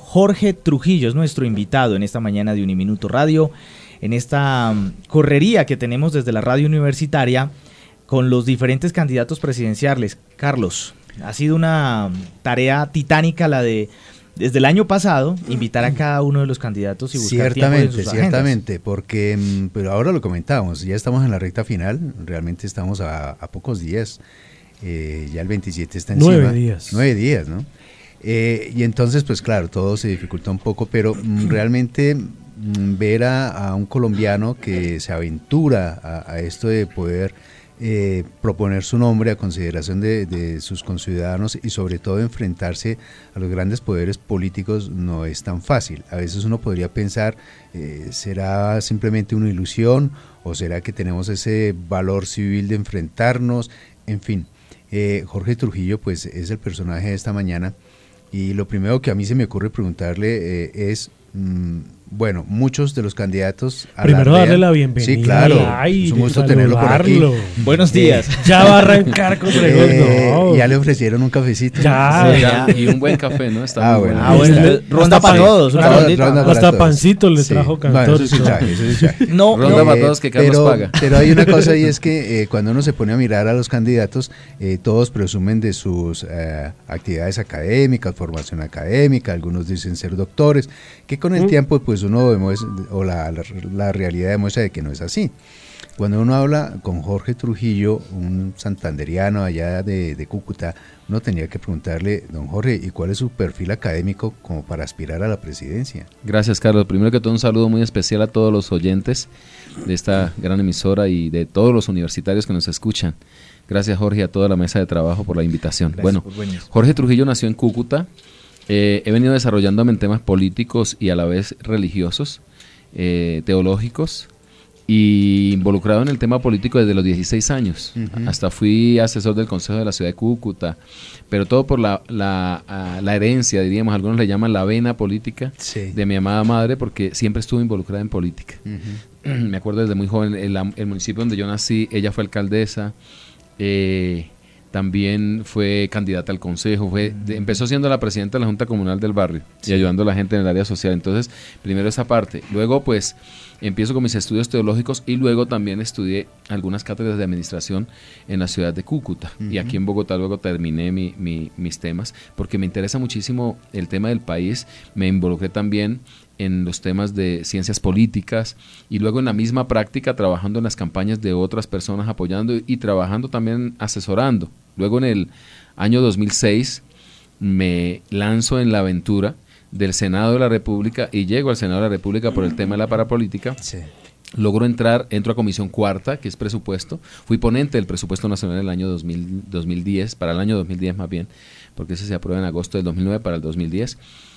Jorge Trujillo es nuestro invitado en esta mañana de Uniminuto Radio, en esta correría que tenemos desde la radio universitaria con los diferentes candidatos presidenciales. Carlos, ha sido una tarea titánica la de, desde el año pasado, invitar a cada uno de los candidatos y buscar tiempo en sus agendas. Ciertamente, porque, pero ahora lo comentábamos, ya estamos en la recta final, realmente estamos a pocos días, ya el 27 está encima. 9 días, ¿no? Y entonces, pues claro, todo se dificulta un poco, pero realmente ver a un colombiano que se aventura a esto de poder proponer su nombre a consideración de sus conciudadanos y sobre todo enfrentarse a los grandes poderes políticos no es tan fácil. A veces uno podría pensar, ¿será simplemente una ilusión o será que tenemos ese valor civil de enfrentarnos? En fin, Jorge Trujillo pues es el personaje de esta mañana y lo primero que a mí se me ocurre preguntarle es... bueno, muchos de los candidatos primero darle la bienvenida. Sí, claro, es un gusto tenerlo por aquí. Buenos días. Ya va a arrancar con Gregor. Ya le ofrecieron un cafecito. Ya, y un buen café, ¿no? Está muy bueno. Bueno. Ronda para todos. Hasta pancito le trajo Cantor. Bueno, eso sí traje. Ronda para todos que Carlos paga. Pero hay una cosa y es que cuando uno se pone a mirar a los candidatos, todos presumen de sus actividades académicas, formación académica, algunos dicen ser doctores, que con el tiempo pues uno demuestra, o la realidad demuestra de que no es así. Cuando uno habla con Jorge Trujillo, un santanderiano allá de Cúcuta, uno tenía que preguntarle, don Jorge, ¿y cuál es su perfil académico como para aspirar a la presidencia? Gracias, Carlos. Primero que todo, un saludo muy especial a todos los oyentes de esta gran emisora y de todos los universitarios que nos escuchan. Gracias, Jorge, y a toda la mesa de trabajo por la invitación. Bueno, Jorge Trujillo nació en Cúcuta. He venido desarrollándome en temas políticos y a la vez religiosos, teológicos, y involucrado en el tema político desde los 16 años. Hasta fui asesor del Consejo de la Ciudad de Cúcuta, pero todo por la herencia, diríamos, algunos le llaman la vena política de mi amada madre, porque siempre estuvo involucrada en política. Me acuerdo desde muy joven, el municipio donde yo nací, ella fue alcaldesa, también fue candidata al consejo, empezó siendo la presidenta de la Junta Comunal del barrio y ayudando a la gente en el área social. Entonces, primero esa parte. Luego, pues, empiezo con mis estudios teológicos y luego también estudié algunas cátedras de administración en la ciudad de Cúcuta. Y aquí en Bogotá luego terminé mis temas, porque me interesa muchísimo el tema del país. Me involucré también en los temas de ciencias políticas y luego en la misma práctica trabajando en las campañas de otras personas, apoyando y trabajando también asesorando. Luego en el año 2006 me lanzo en la aventura del Senado de la República y llego al Senado de la República por el tema de la parapolítica. Logro entro a Comisión Cuarta, que es presupuesto. Fui ponente del presupuesto nacional del año 2010, para el año 2010 más bien, porque ese se aprueba en agosto del 2009 para el 2010.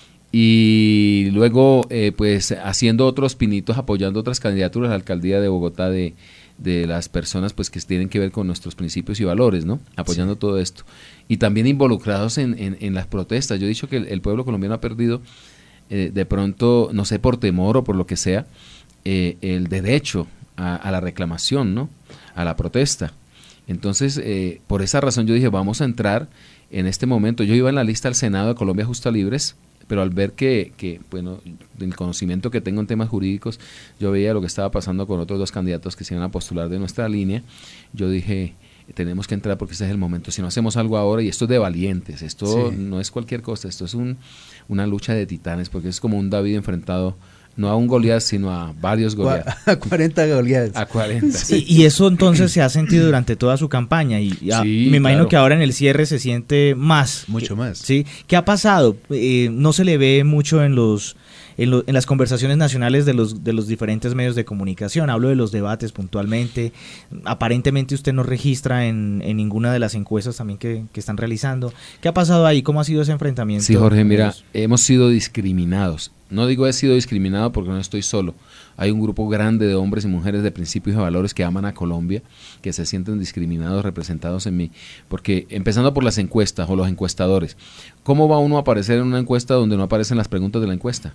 Y luego pues haciendo otros pinitos, apoyando otras candidaturas a la alcaldía de Bogotá de las personas pues que tienen que ver con nuestros principios y valores, ¿no? Apoyando todo esto. Y también involucrados en las protestas. Yo he dicho que el pueblo colombiano ha perdido de pronto, no sé, por temor o por lo que sea, el derecho a la reclamación, ¿no? A la protesta. Entonces, por esa razón yo dije, vamos a entrar en este momento. Yo iba en la lista al Senado de Colombia Justa Libres, pero al ver que, bueno, el conocimiento que tengo en temas jurídicos, yo veía lo que estaba pasando con otros dos candidatos que se iban a postular de nuestra línea. Yo dije, tenemos que entrar porque ese es el momento. Si no hacemos algo ahora, y esto es de valientes, esto no es cualquier cosa, esto es una lucha de titanes, porque es como un David enfrentado no a un Goliat, sino a varios Goliat. A 40 Goliat. A 40. Y eso entonces se ha sentido durante toda su campaña y me imagino que ahora en el cierre se siente más. Mucho más. ¿Sí? ¿Qué ha pasado? No se le ve mucho en las conversaciones nacionales de los diferentes medios de comunicación. Hablo de los debates puntualmente. Aparentemente usted no registra en ninguna de las encuestas también que están realizando. ¿Qué ha pasado ahí? ¿Cómo ha sido ese enfrentamiento? Sí, Jorge, mira, hemos sido discriminados. No digo he sido discriminado porque no estoy solo. Hay un grupo grande de hombres y mujeres de principios y valores que aman a Colombia, que se sienten discriminados, representados en mí. Porque empezando por las encuestas o los encuestadores, ¿cómo va uno a aparecer en una encuesta donde no aparecen las preguntas de la encuesta?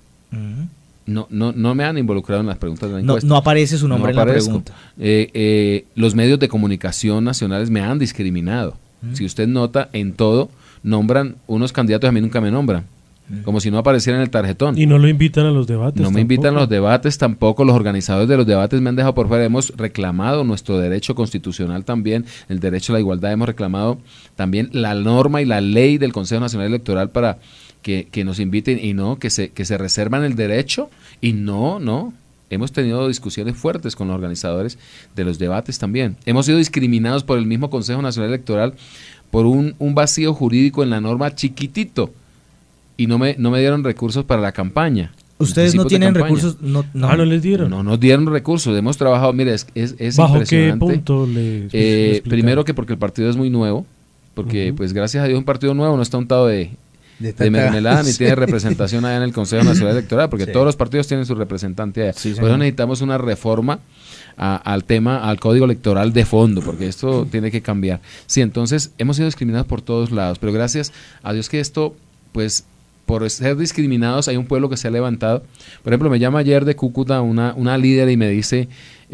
No me han involucrado en las preguntas de la encuesta. No aparece su nombre en la pregunta. Los medios de comunicación nacionales me han discriminado. Si usted nota, en todo nombran unos candidatos, a mí nunca me nombran. como si no apareciera en el tarjetón. Y no lo invitan a los debates. No me invitan a los debates tampoco, los organizadores de los debates me han dejado por fuera. Hemos reclamado nuestro derecho constitucional también, el derecho a la igualdad, hemos reclamado también la norma y la ley del Consejo Nacional Electoral para que nos inviten y no, que se reservan el derecho y no. Hemos tenido discusiones fuertes con los organizadores de los debates también. Hemos sido discriminados por el mismo Consejo Nacional Electoral por un vacío jurídico en la norma chiquitito. Y no me dieron recursos para la campaña. ¿Ustedes no tienen recursos? No les dieron. No nos dieron recursos. Hemos trabajado, mire, es ¿Bajo impresionante. qué punto le primero que porque el partido es muy nuevo, porque pues gracias a Dios un partido nuevo no está untado de mermelada ni tiene representación allá en el Consejo Nacional Electoral, porque todos los partidos tienen su representante allá. Sí, por eso necesitamos una reforma al código electoral de fondo, porque esto tiene que cambiar. Sí, entonces hemos sido discriminados por todos lados, pero gracias a Dios que esto, pues, por ser discriminados hay un pueblo que se ha levantado. Por ejemplo, me llama ayer de Cúcuta una líder y me dice,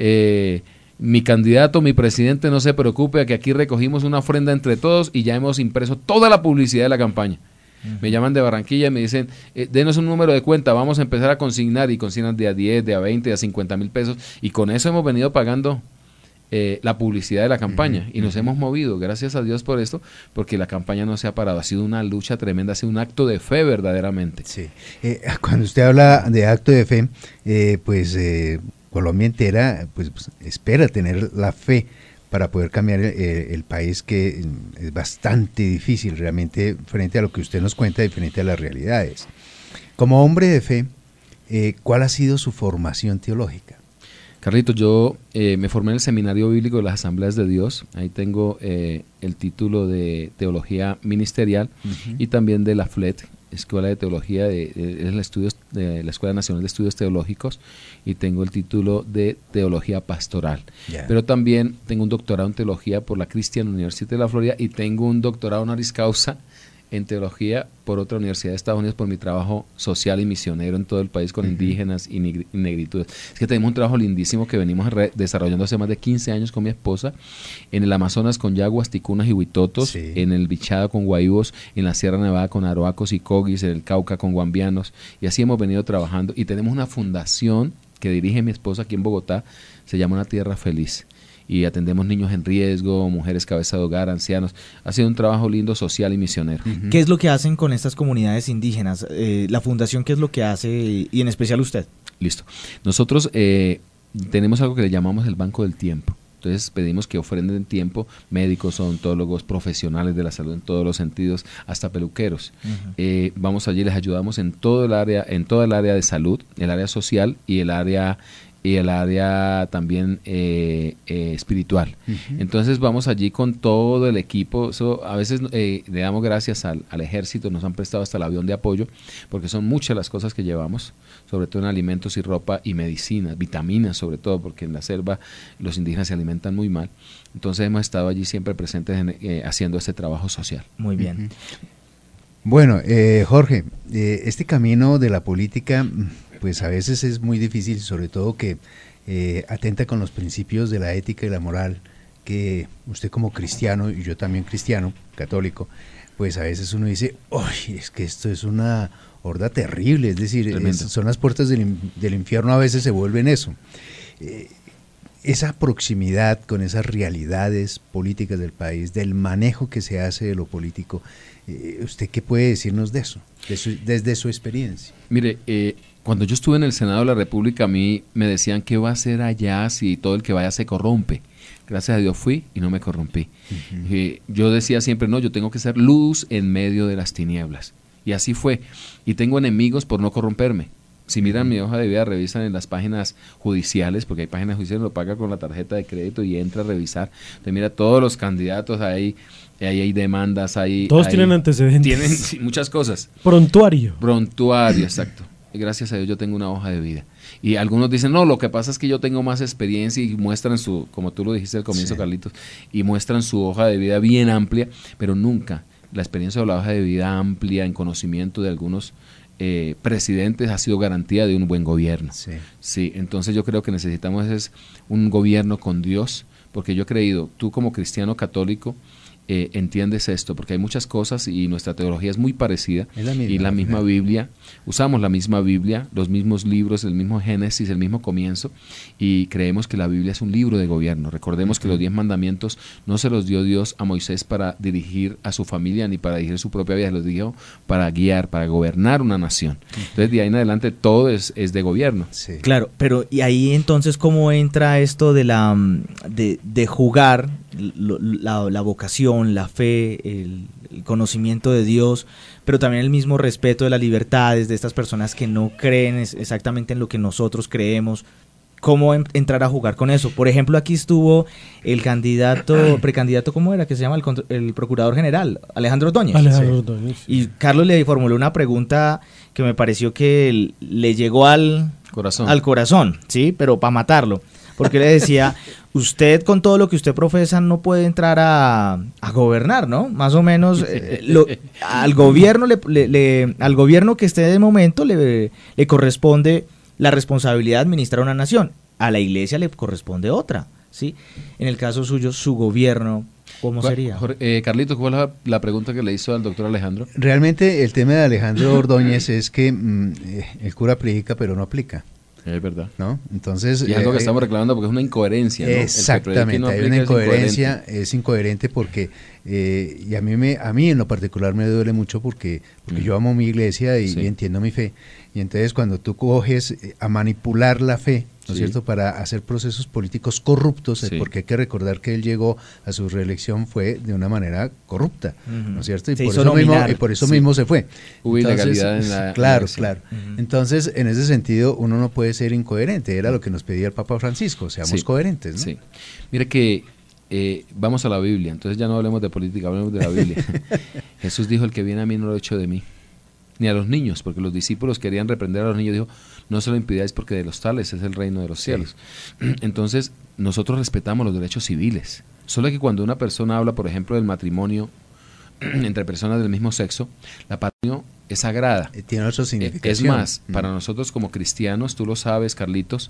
mi candidato, mi presidente, no se preocupe, que aquí recogimos una ofrenda entre todos y ya hemos impreso toda la publicidad de la campaña. Me llaman de Barranquilla y me dicen, denos un número de cuenta, vamos a empezar a consignar, y consignan de a 10, de a 20, de a 50,000 pesos, y con eso hemos venido pagando la publicidad de la campaña, y nos hemos movido, gracias a Dios por esto, porque la campaña no se ha parado, ha sido una lucha tremenda, ha sido un acto de fe verdaderamente. Sí. Cuando usted habla de acto de fe, Colombia entera pues espera tener la fe para poder cambiar el país, que es bastante difícil realmente frente a lo que usted nos cuenta y frente a las realidades. Como hombre de fe, ¿cuál ha sido su formación teológica? Carlitos, yo me formé en el Seminario Bíblico de las Asambleas de Dios. Ahí tengo el título de Teología Ministerial y también de la FLET, Escuela de Teología, es de la Escuela Nacional de Estudios Teológicos, y tengo el título de Teología Pastoral. Yeah. Pero también tengo un doctorado en Teología por la Christian University de la Florida y tengo un doctorado honoris causa en Teología por otra universidad de Estados Unidos por mi trabajo social y misionero en todo el país con indígenas y negritudes. Es que tenemos un trabajo lindísimo que venimos desarrollando hace más de 15 años con mi esposa en el Amazonas con yaguas, ticunas y huitotos, en el Bichada con guaivos, en la Sierra Nevada con aroacos y cogis, en el Cauca con guambianos, y así hemos venido trabajando. Y tenemos una fundación que dirige mi esposa aquí en Bogotá, se llama Una Tierra Feliz, y atendemos niños en riesgo, mujeres cabeza de hogar, ancianos. Ha sido un trabajo lindo, social y misionero. ¿Qué es lo que hacen con estas comunidades indígenas? La fundación, ¿qué es lo que hace y en especial usted? Listo. Nosotros tenemos algo que le llamamos el Banco del Tiempo. Entonces pedimos que ofrenden tiempo médicos, odontólogos, profesionales de la salud en todos los sentidos, hasta peluqueros. Vamos allí, les ayudamos en todo el área de salud, el área social y el área también espiritual. Entonces vamos allí con todo el equipo. Eso, a veces le damos gracias al ejército, nos han prestado hasta el avión de apoyo, porque son muchas las cosas que llevamos, sobre todo en alimentos y ropa y medicinas, vitaminas sobre todo, porque en la selva los indígenas se alimentan muy mal. Entonces hemos estado allí siempre presentes haciendo este trabajo social. Muy bien. Bueno, Jorge, este camino de la política, pues a veces es muy difícil, sobre todo que atenta con los principios de la ética y la moral, que usted como cristiano, y yo también cristiano, católico, pues a veces uno dice, ¡ay, es que esto es una horda terrible! Es decir, son las puertas del infierno, a veces se vuelven eso. Esa proximidad con esas realidades políticas del país, del manejo que se hace de lo político, ¿usted qué puede decirnos de eso, desde su experiencia? Mire, cuando yo estuve en el Senado de la República, a mí me decían, ¿qué va a hacer allá si todo el que vaya se corrompe? Gracias a Dios fui y no me corrompí. Yo decía siempre, no, yo tengo que ser luz en medio de las tinieblas. Y así fue. Y tengo enemigos por no corromperme. Si miran mi hoja de vida, revisan en las páginas judiciales, porque hay páginas judiciales, lo paga con la tarjeta de crédito y entra a revisar. Entonces mira todos los candidatos, ahí hay demandas, todos tienen antecedentes. Tienen muchas cosas. Prontuario, exacto. Y gracias a Dios yo tengo una hoja de vida. Y algunos dicen, no, lo que pasa es que yo tengo más experiencia, y muestran como tú lo dijiste al comienzo, Carlitos, y muestran su hoja de vida bien amplia, pero nunca la experiencia de la hoja de vida amplia en conocimiento de algunos presidentes ha sido garantía de un buen gobierno. Sí, entonces yo creo que necesitamos un gobierno con Dios, porque yo he creído, tú como cristiano católico, entiendes esto, porque hay muchas cosas y nuestra teología es muy parecida, y la misma Biblia, usamos la misma Biblia, los mismos libros, el mismo Génesis, el mismo comienzo, y creemos que la Biblia es un libro de gobierno. Recordemos que los 10 mandamientos no se los dio Dios a Moisés para dirigir a su familia ni para dirigir su propia vida, los dio para guiar, para gobernar una nación. Entonces de ahí en adelante todo es de gobierno. Sí. Claro, pero y ahí entonces ¿cómo entra esto de de jugar la vocación, la fe, el conocimiento de Dios, pero también el mismo respeto de las libertades de estas personas que no creen exactamente en lo que nosotros creemos? ¿Cómo entrar a jugar con eso? Por ejemplo, aquí estuvo el precandidato, ¿cómo era? Que se llama el procurador general, Alejandro Ordóñez. Ordóñez. Y Carlos le formuló una pregunta que me pareció que le llegó al corazón, ¿sí? Pero para matarlo. Porque le decía, usted con todo lo que usted profesa no puede entrar a gobernar, ¿no? Más o menos al gobierno al gobierno que esté de momento le corresponde la responsabilidad de administrar una nación. A la iglesia le corresponde otra, ¿sí? En el caso suyo, su gobierno, ¿cómo sería? Carlitos, ¿cuál es la pregunta que le hizo al doctor Alejandro? Realmente el tema de Alejandro Ordóñez es que el cura predica pero no aplica. Es verdad. ¿No? Entonces, y es algo que estamos reclamando porque es una incoherencia, ¿no? Exactamente, no hay una incoherencia, es incoherente porque, y a mí en lo particular me duele mucho porque yo amo mi iglesia y entiendo mi fe. Y entonces cuando tú coges a manipular la fe, ¿no es cierto?, para hacer procesos políticos corruptos, porque hay que recordar que él llegó a su reelección fue de una manera corrupta, ¿no es cierto? Y por eso mismo se fue. Hubo ilegalidad en la Claro. Entonces, en ese sentido, uno no puede ser incoherente, era lo que nos pedía el Papa Francisco, seamos coherentes, ¿no? Sí. Mire que vamos a la Biblia, entonces ya no hablemos de política, hablemos de la Biblia. Jesús dijo, el que viene a mí no lo echo de mí, ni a los niños, porque los discípulos querían reprender a los niños, dijo, no se lo impidáis porque de los tales es el reino de los cielos. Entonces, nosotros respetamos los derechos civiles, solo que cuando una persona habla, por ejemplo, del matrimonio entre personas del mismo sexo, la matrimonio es sagrada. Tiene otra significación. Es más, para nosotros como cristianos, tú lo sabes, Carlitos,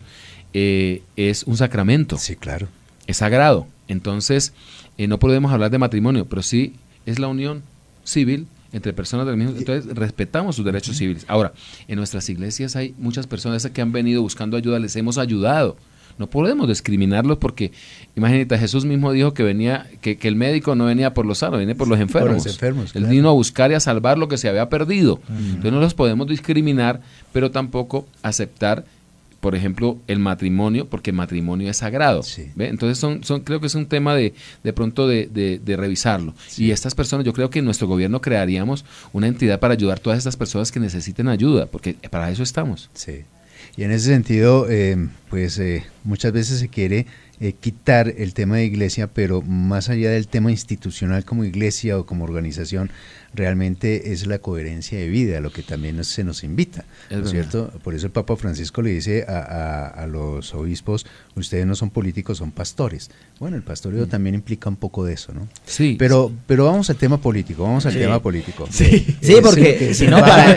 es un sacramento. Sí, claro. Es sagrado. Entonces, no podemos hablar de matrimonio, pero sí es la unión civil entre personas del mismo. Entonces, respetamos sus derechos civiles. Ahora, en nuestras iglesias hay muchas personas que han venido buscando ayuda, les hemos ayudado. No podemos discriminarlos porque, imagínate, Jesús mismo dijo que venía, que el médico no venía por los sanos, viene por los enfermos. Por los enfermos, Él vino a buscar y a salvar lo que se había perdido. Entonces no los podemos discriminar, pero tampoco aceptar, por ejemplo, el matrimonio, porque el matrimonio es sagrado. Sí. ¿Ve? Entonces creo que es un tema de pronto de revisarlo. Sí. Y estas personas, yo creo que en nuestro gobierno crearíamos una entidad para ayudar a todas estas personas que necesiten ayuda, porque para eso estamos. Sí. Y en ese sentido, muchas veces se quiere quitar el tema de iglesia, pero más allá del tema institucional como iglesia o como organización, realmente es la coherencia de vida, lo que también se nos invita, ¿no es cierto? Por eso el Papa Francisco le dice a los obispos, ustedes no son políticos, son pastores. Bueno, el pastoreo también implica un poco de eso, ¿no? Sí. Pero vamos al tema político, Sí, porque si no,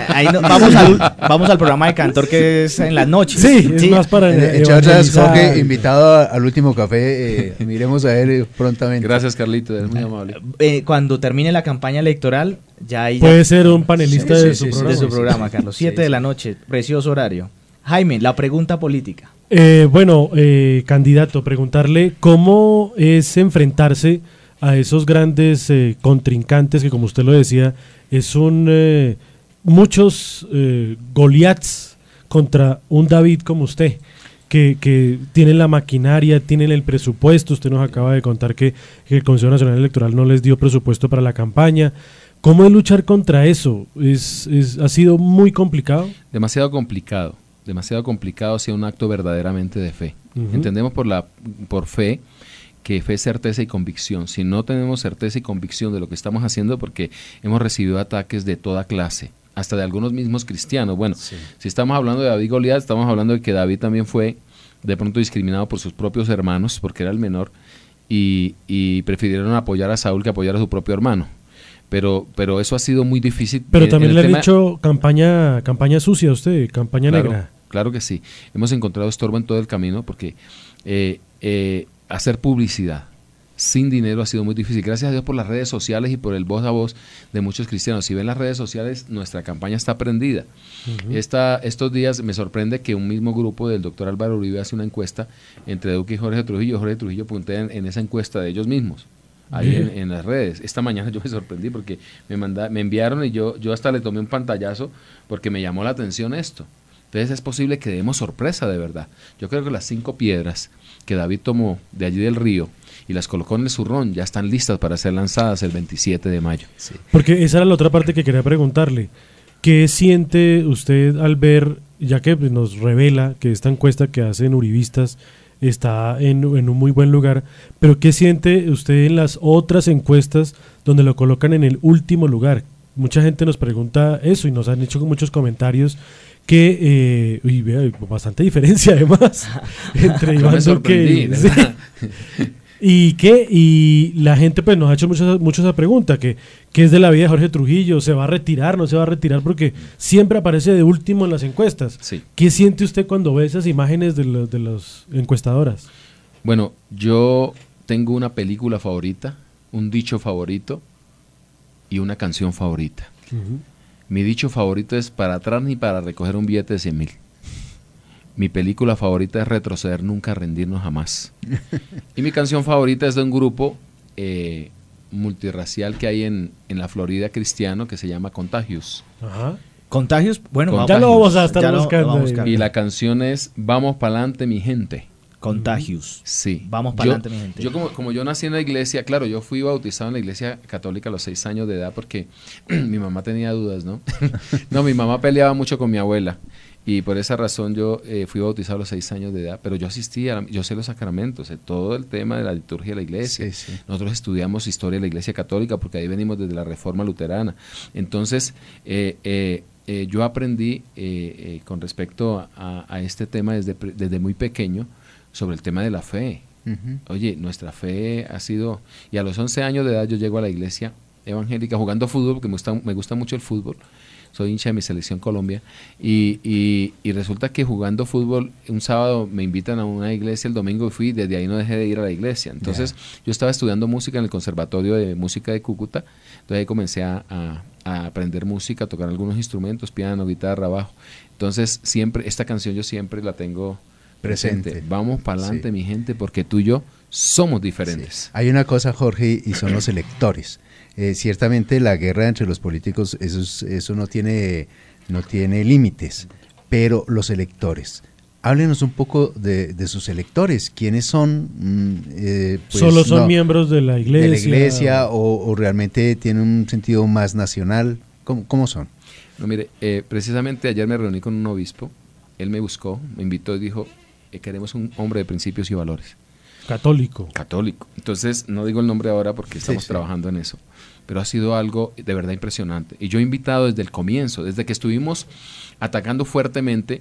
vamos al programa de Cantor que es en las noches. Sí, es más para Jorge, invitado al último café, miremos a él prontamente. Gracias, Carlito, eres muy amable. Cuando termine la campaña electoral, puede ser un panelista de su programa, Carlos. 7 de la noche, precioso horario. Jaime, la pregunta política. Candidato, preguntarle cómo es enfrentarse a esos grandes contrincantes que, como usted lo decía, es muchos Goliaths contra un David como usted, que tienen la maquinaria, tienen el presupuesto. Usted nos acaba de contar que el Consejo Nacional Electoral no les dio presupuesto para la campaña. ¿Cómo es luchar contra eso? ¿Ha sido muy complicado? Demasiado complicado, ha sido un acto verdaderamente de fe. Entendemos por fe que fe es certeza y convicción. Si no tenemos certeza y convicción de lo que estamos haciendo, porque hemos recibido ataques de toda clase, hasta de algunos mismos cristianos. Bueno, si estamos hablando de David Goliat, estamos hablando de que David también fue de pronto discriminado por sus propios hermanos, porque era el menor, y prefirieron apoyar a Saúl que apoyar a su propio hermano. Pero eso ha sido muy difícil. Pero también le han hecho campaña sucia a usted, campaña negra. Claro que sí. Hemos encontrado estorbo en todo el camino porque hacer publicidad sin dinero ha sido muy difícil. Gracias a Dios por las redes sociales y por el voz a voz de muchos cristianos. Si ven las redes sociales, nuestra campaña está prendida. Estos días me sorprende que un mismo grupo del doctor Álvaro Uribe hace una encuesta entre Duque y Jorge Trujillo. Jorge Trujillo puntea en esa encuesta de ellos mismos, ahí en las redes. Esta mañana yo me sorprendí porque me enviaron y yo hasta le tomé un pantallazo porque me llamó la atención esto. Entonces es posible que demos sorpresa de verdad. Yo creo que las 5 piedras que David tomó de allí del río y las colocó en el zurrón ya están listas para ser lanzadas el 27 de mayo. Sí. Porque esa era la otra parte que quería preguntarle. ¿Qué siente usted al ver, ya que nos revela que esta encuesta que hacen uribistas está en un muy buen lugar, pero qué siente usted en las otras encuestas donde lo colocan en el último lugar? Mucha gente nos pregunta eso y nos han hecho muchos comentarios que bastante diferencia además entre Iván Duque y la gente pues nos ha hecho mucho esa pregunta, que es de la vida de Jorge Trujillo, ¿se va a retirar, no se va a retirar? Porque siempre aparece de último en las encuestas. Sí. ¿Qué siente usted cuando ve esas imágenes de las encuestadoras? Bueno, yo tengo una película favorita, un dicho favorito y una canción favorita. Mi dicho favorito es para atrás ni para recoger un billete de 100,000. Mi película favorita es retroceder nunca, rendirnos jamás. Y mi canción favorita es de un grupo multirracial que hay en la Florida cristiano que se llama Contagious. Ajá. Contagious, bueno, Contagious. Ya lo vamos a estar buscando. Y la canción es Vamos pa'lante mi gente. Contagious. Sí. Vamos para adelante, mi gente. Yo como yo nací en la iglesia, claro, yo fui bautizado en la iglesia católica a los 6 años de edad porque mi mamá tenía dudas, ¿no? No, mi mamá peleaba mucho con mi abuela y por esa razón yo fui bautizado a los 6 años de edad, pero yo asistía, yo sé los sacramentos, todo el tema de la liturgia de la iglesia. Sí, sí. Nosotros estudiamos historia de la iglesia católica porque ahí venimos desde la Reforma Luterana. Entonces, yo aprendí con respecto a este tema desde muy pequeño, sobre el tema de la fe. Oye, nuestra fe ha sido... Y a los 11 años de edad yo llego a la iglesia evangélica jugando fútbol, porque me gusta mucho el fútbol. Soy hincha de mi selección Colombia. Y resulta que jugando fútbol, un sábado me invitan a una iglesia, el domingo fui, desde ahí no dejé de ir a la iglesia. Entonces, yo estaba estudiando música en el Conservatorio de Música de Cúcuta. Entonces ahí comencé a aprender música, a tocar algunos instrumentos, piano, guitarra, bajo. Entonces, siempre, esta canción yo siempre la tengo presente. Vamos para adelante, mi gente, porque tú y yo somos diferentes. Sí. Hay una cosa, Jorge, y son los electores. Ciertamente la guerra entre los políticos, eso no tiene límites, pero los electores. Háblenos un poco de sus electores. ¿Quiénes son? Pues, ¿solo son miembros de la iglesia? ¿De la iglesia o realmente tienen un sentido más nacional? ¿Cómo son? No, mire, precisamente ayer me reuní con un obispo. Él me buscó, me invitó y dijo, queremos un hombre de principios y valores. Católico. Entonces, no digo el nombre ahora porque estamos trabajando en eso, pero ha sido algo de verdad impresionante. Y yo he invitado desde el comienzo, desde que estuvimos atacando fuertemente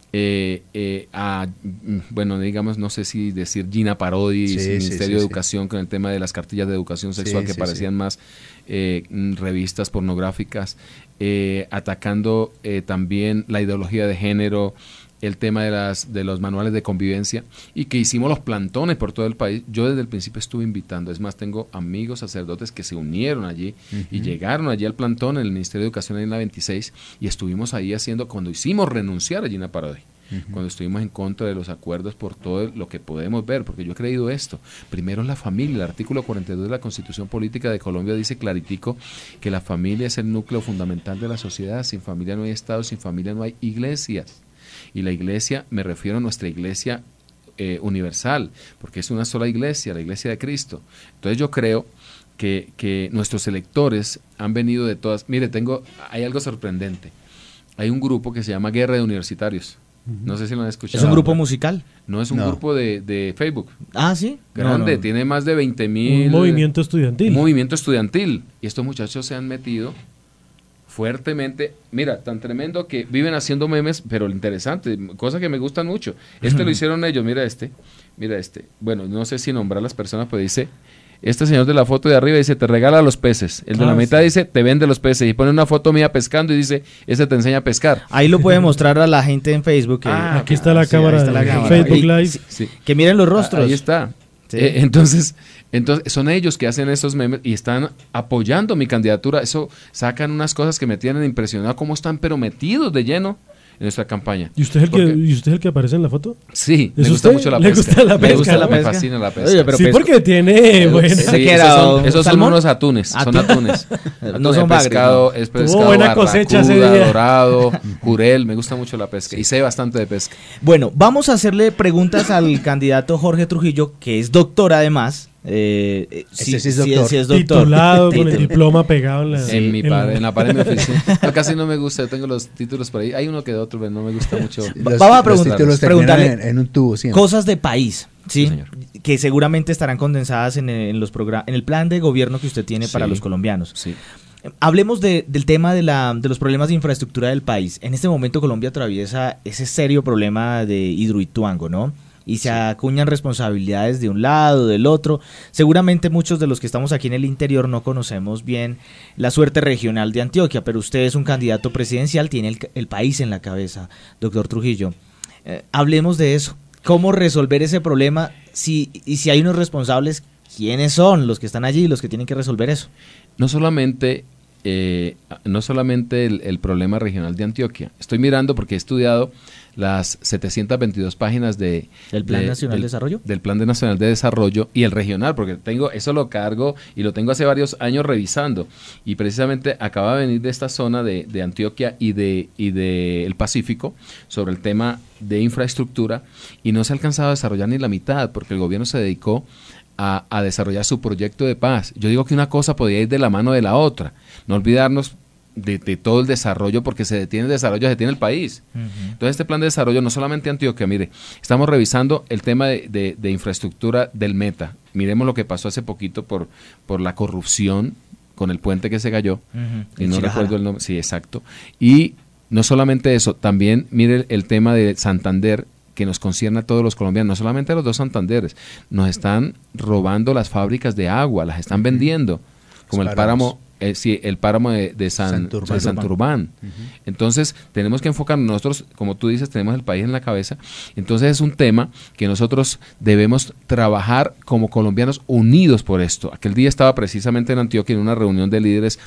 bueno, digamos, no sé si decir Gina Parodi, Ministerio de Educación, con el tema de las cartillas de educación sexual que parecían más revistas pornográficas, atacando también la ideología de género, el tema de los manuales de convivencia, y que hicimos los plantones por todo el país. Yo desde el principio estuve invitando, es más, tengo amigos sacerdotes que se unieron allí y llegaron allí al plantón en el Ministerio de Educación en la 26 y estuvimos ahí haciendo, cuando hicimos renunciar a Gina Parodi, cuando estuvimos en contra de los acuerdos por todo lo que podemos ver, porque yo he creído esto. Primero la familia, el artículo 42 de la Constitución Política de Colombia dice claritico que la familia es el núcleo fundamental de la sociedad. Sin familia no hay Estado, sin familia no hay iglesias. Y la iglesia, me refiero a nuestra iglesia universal, porque es una sola iglesia, la iglesia de Cristo. Entonces yo creo que nuestros electores han venido de todas. Mire, hay algo sorprendente. Hay un grupo que se llama Guerra de Universitarios. No sé si lo han escuchado. ¿Es un grupo musical? No, es un grupo de Facebook. Ah, ¿sí? Grande, tiene más de 20,000. Un movimiento estudiantil. Un movimiento estudiantil. Y estos muchachos se han metido fuertemente, mira, tan tremendo que viven haciendo memes, pero interesante, cosas que me gustan mucho. Lo hicieron ellos, mira este. Bueno, no sé si nombrar a las personas, pero dice, este señor de la foto de arriba dice, te regala los peces. El de la mitad dice, te vende los peces. Y pone una foto mía pescando y dice, ese te enseña a pescar. Ahí lo puede mostrar a la gente en Facebook. Aquí está la cámara, está la cámara. Facebook Live. Que miren los rostros. Ahí está. Sí. Entonces, Entonces, son ellos que hacen esos memes y están apoyando mi candidatura. Eso sacan unas cosas que me tienen impresionado, cómo están, pero metidos de lleno en nuestra campaña. ¿Y usted es el que aparece en la foto? Sí, me gusta mucho la pesca. ¿Le gusta la pesca? Me gusta me fascina la pesca. Oye, pero sí, porque tiene buena... Sí, esos son unos atunes, son atunes. No son pescado, es pescado buena cosecha ese día. dorado, jurel, me gusta mucho la pesca y sé bastante de pesca. Bueno, vamos a hacerle preguntas al candidato Jorge Trujillo, que es doctor además. Sí es doctor. Sí es doctor. Titulado con el diploma pegado en la... En la pared de mi oficina. No, casi no me gusta, yo tengo los títulos por ahí. Hay uno que de otro, pero no me gusta mucho. Vamos a preguntarle en un tubo siempre. Cosas de país, ¿sí? Sí, Que seguramente estarán condensadas en el plan de gobierno que usted tiene para los colombianos. Sí. Hablemos del tema de los problemas de infraestructura del país. En este momento Colombia atraviesa ese serio problema de Hidroituango, ¿no? Y se acuñan responsabilidades de un lado, del otro. Seguramente muchos de los que estamos aquí en el interior no conocemos bien la suerte regional de Antioquia, pero usted es un candidato presidencial, tiene el país en la cabeza, doctor Trujillo. Hablemos de eso. ¿Cómo resolver ese problema? Si hay unos responsables, ¿quiénes son los que están allí y los que tienen que resolver eso? No solamente el problema regional de Antioquia. Estoy mirando porque he estudiado las 722 páginas del Plan Nacional de Desarrollo. Del Plan Nacional de Desarrollo y el regional, porque eso lo cargo y lo tengo hace varios años revisando. Y precisamente acaba de venir de esta zona de Antioquia y de el Pacífico sobre el tema de infraestructura y no se ha alcanzado a desarrollar ni la mitad porque el gobierno se dedicó a desarrollar su proyecto de paz. Yo digo que una cosa podía ir de la mano de la otra. No olvidarnos de todo el desarrollo, porque se detiene el desarrollo, se detiene el país. Entonces este plan de desarrollo, no solamente Antioquia, mire, estamos revisando el tema de infraestructura del Meta. Miremos lo que pasó hace poquito por la corrupción con el puente que se cayó, y no recuerdo el nombre, sí, exacto. Y no solamente eso, también mire el tema de Santander, que nos concierne a todos los colombianos, no solamente a los dos Santanderes, nos están robando las fábricas de agua, las están vendiendo, como el páramo. El páramo de Santurbán. Entonces tenemos que enfocarnos, nosotros, como tú dices, tenemos el país en la cabeza, entonces es un tema que nosotros debemos trabajar como colombianos unidos por esto. Aquel día estaba precisamente en Antioquia en una reunión de líderes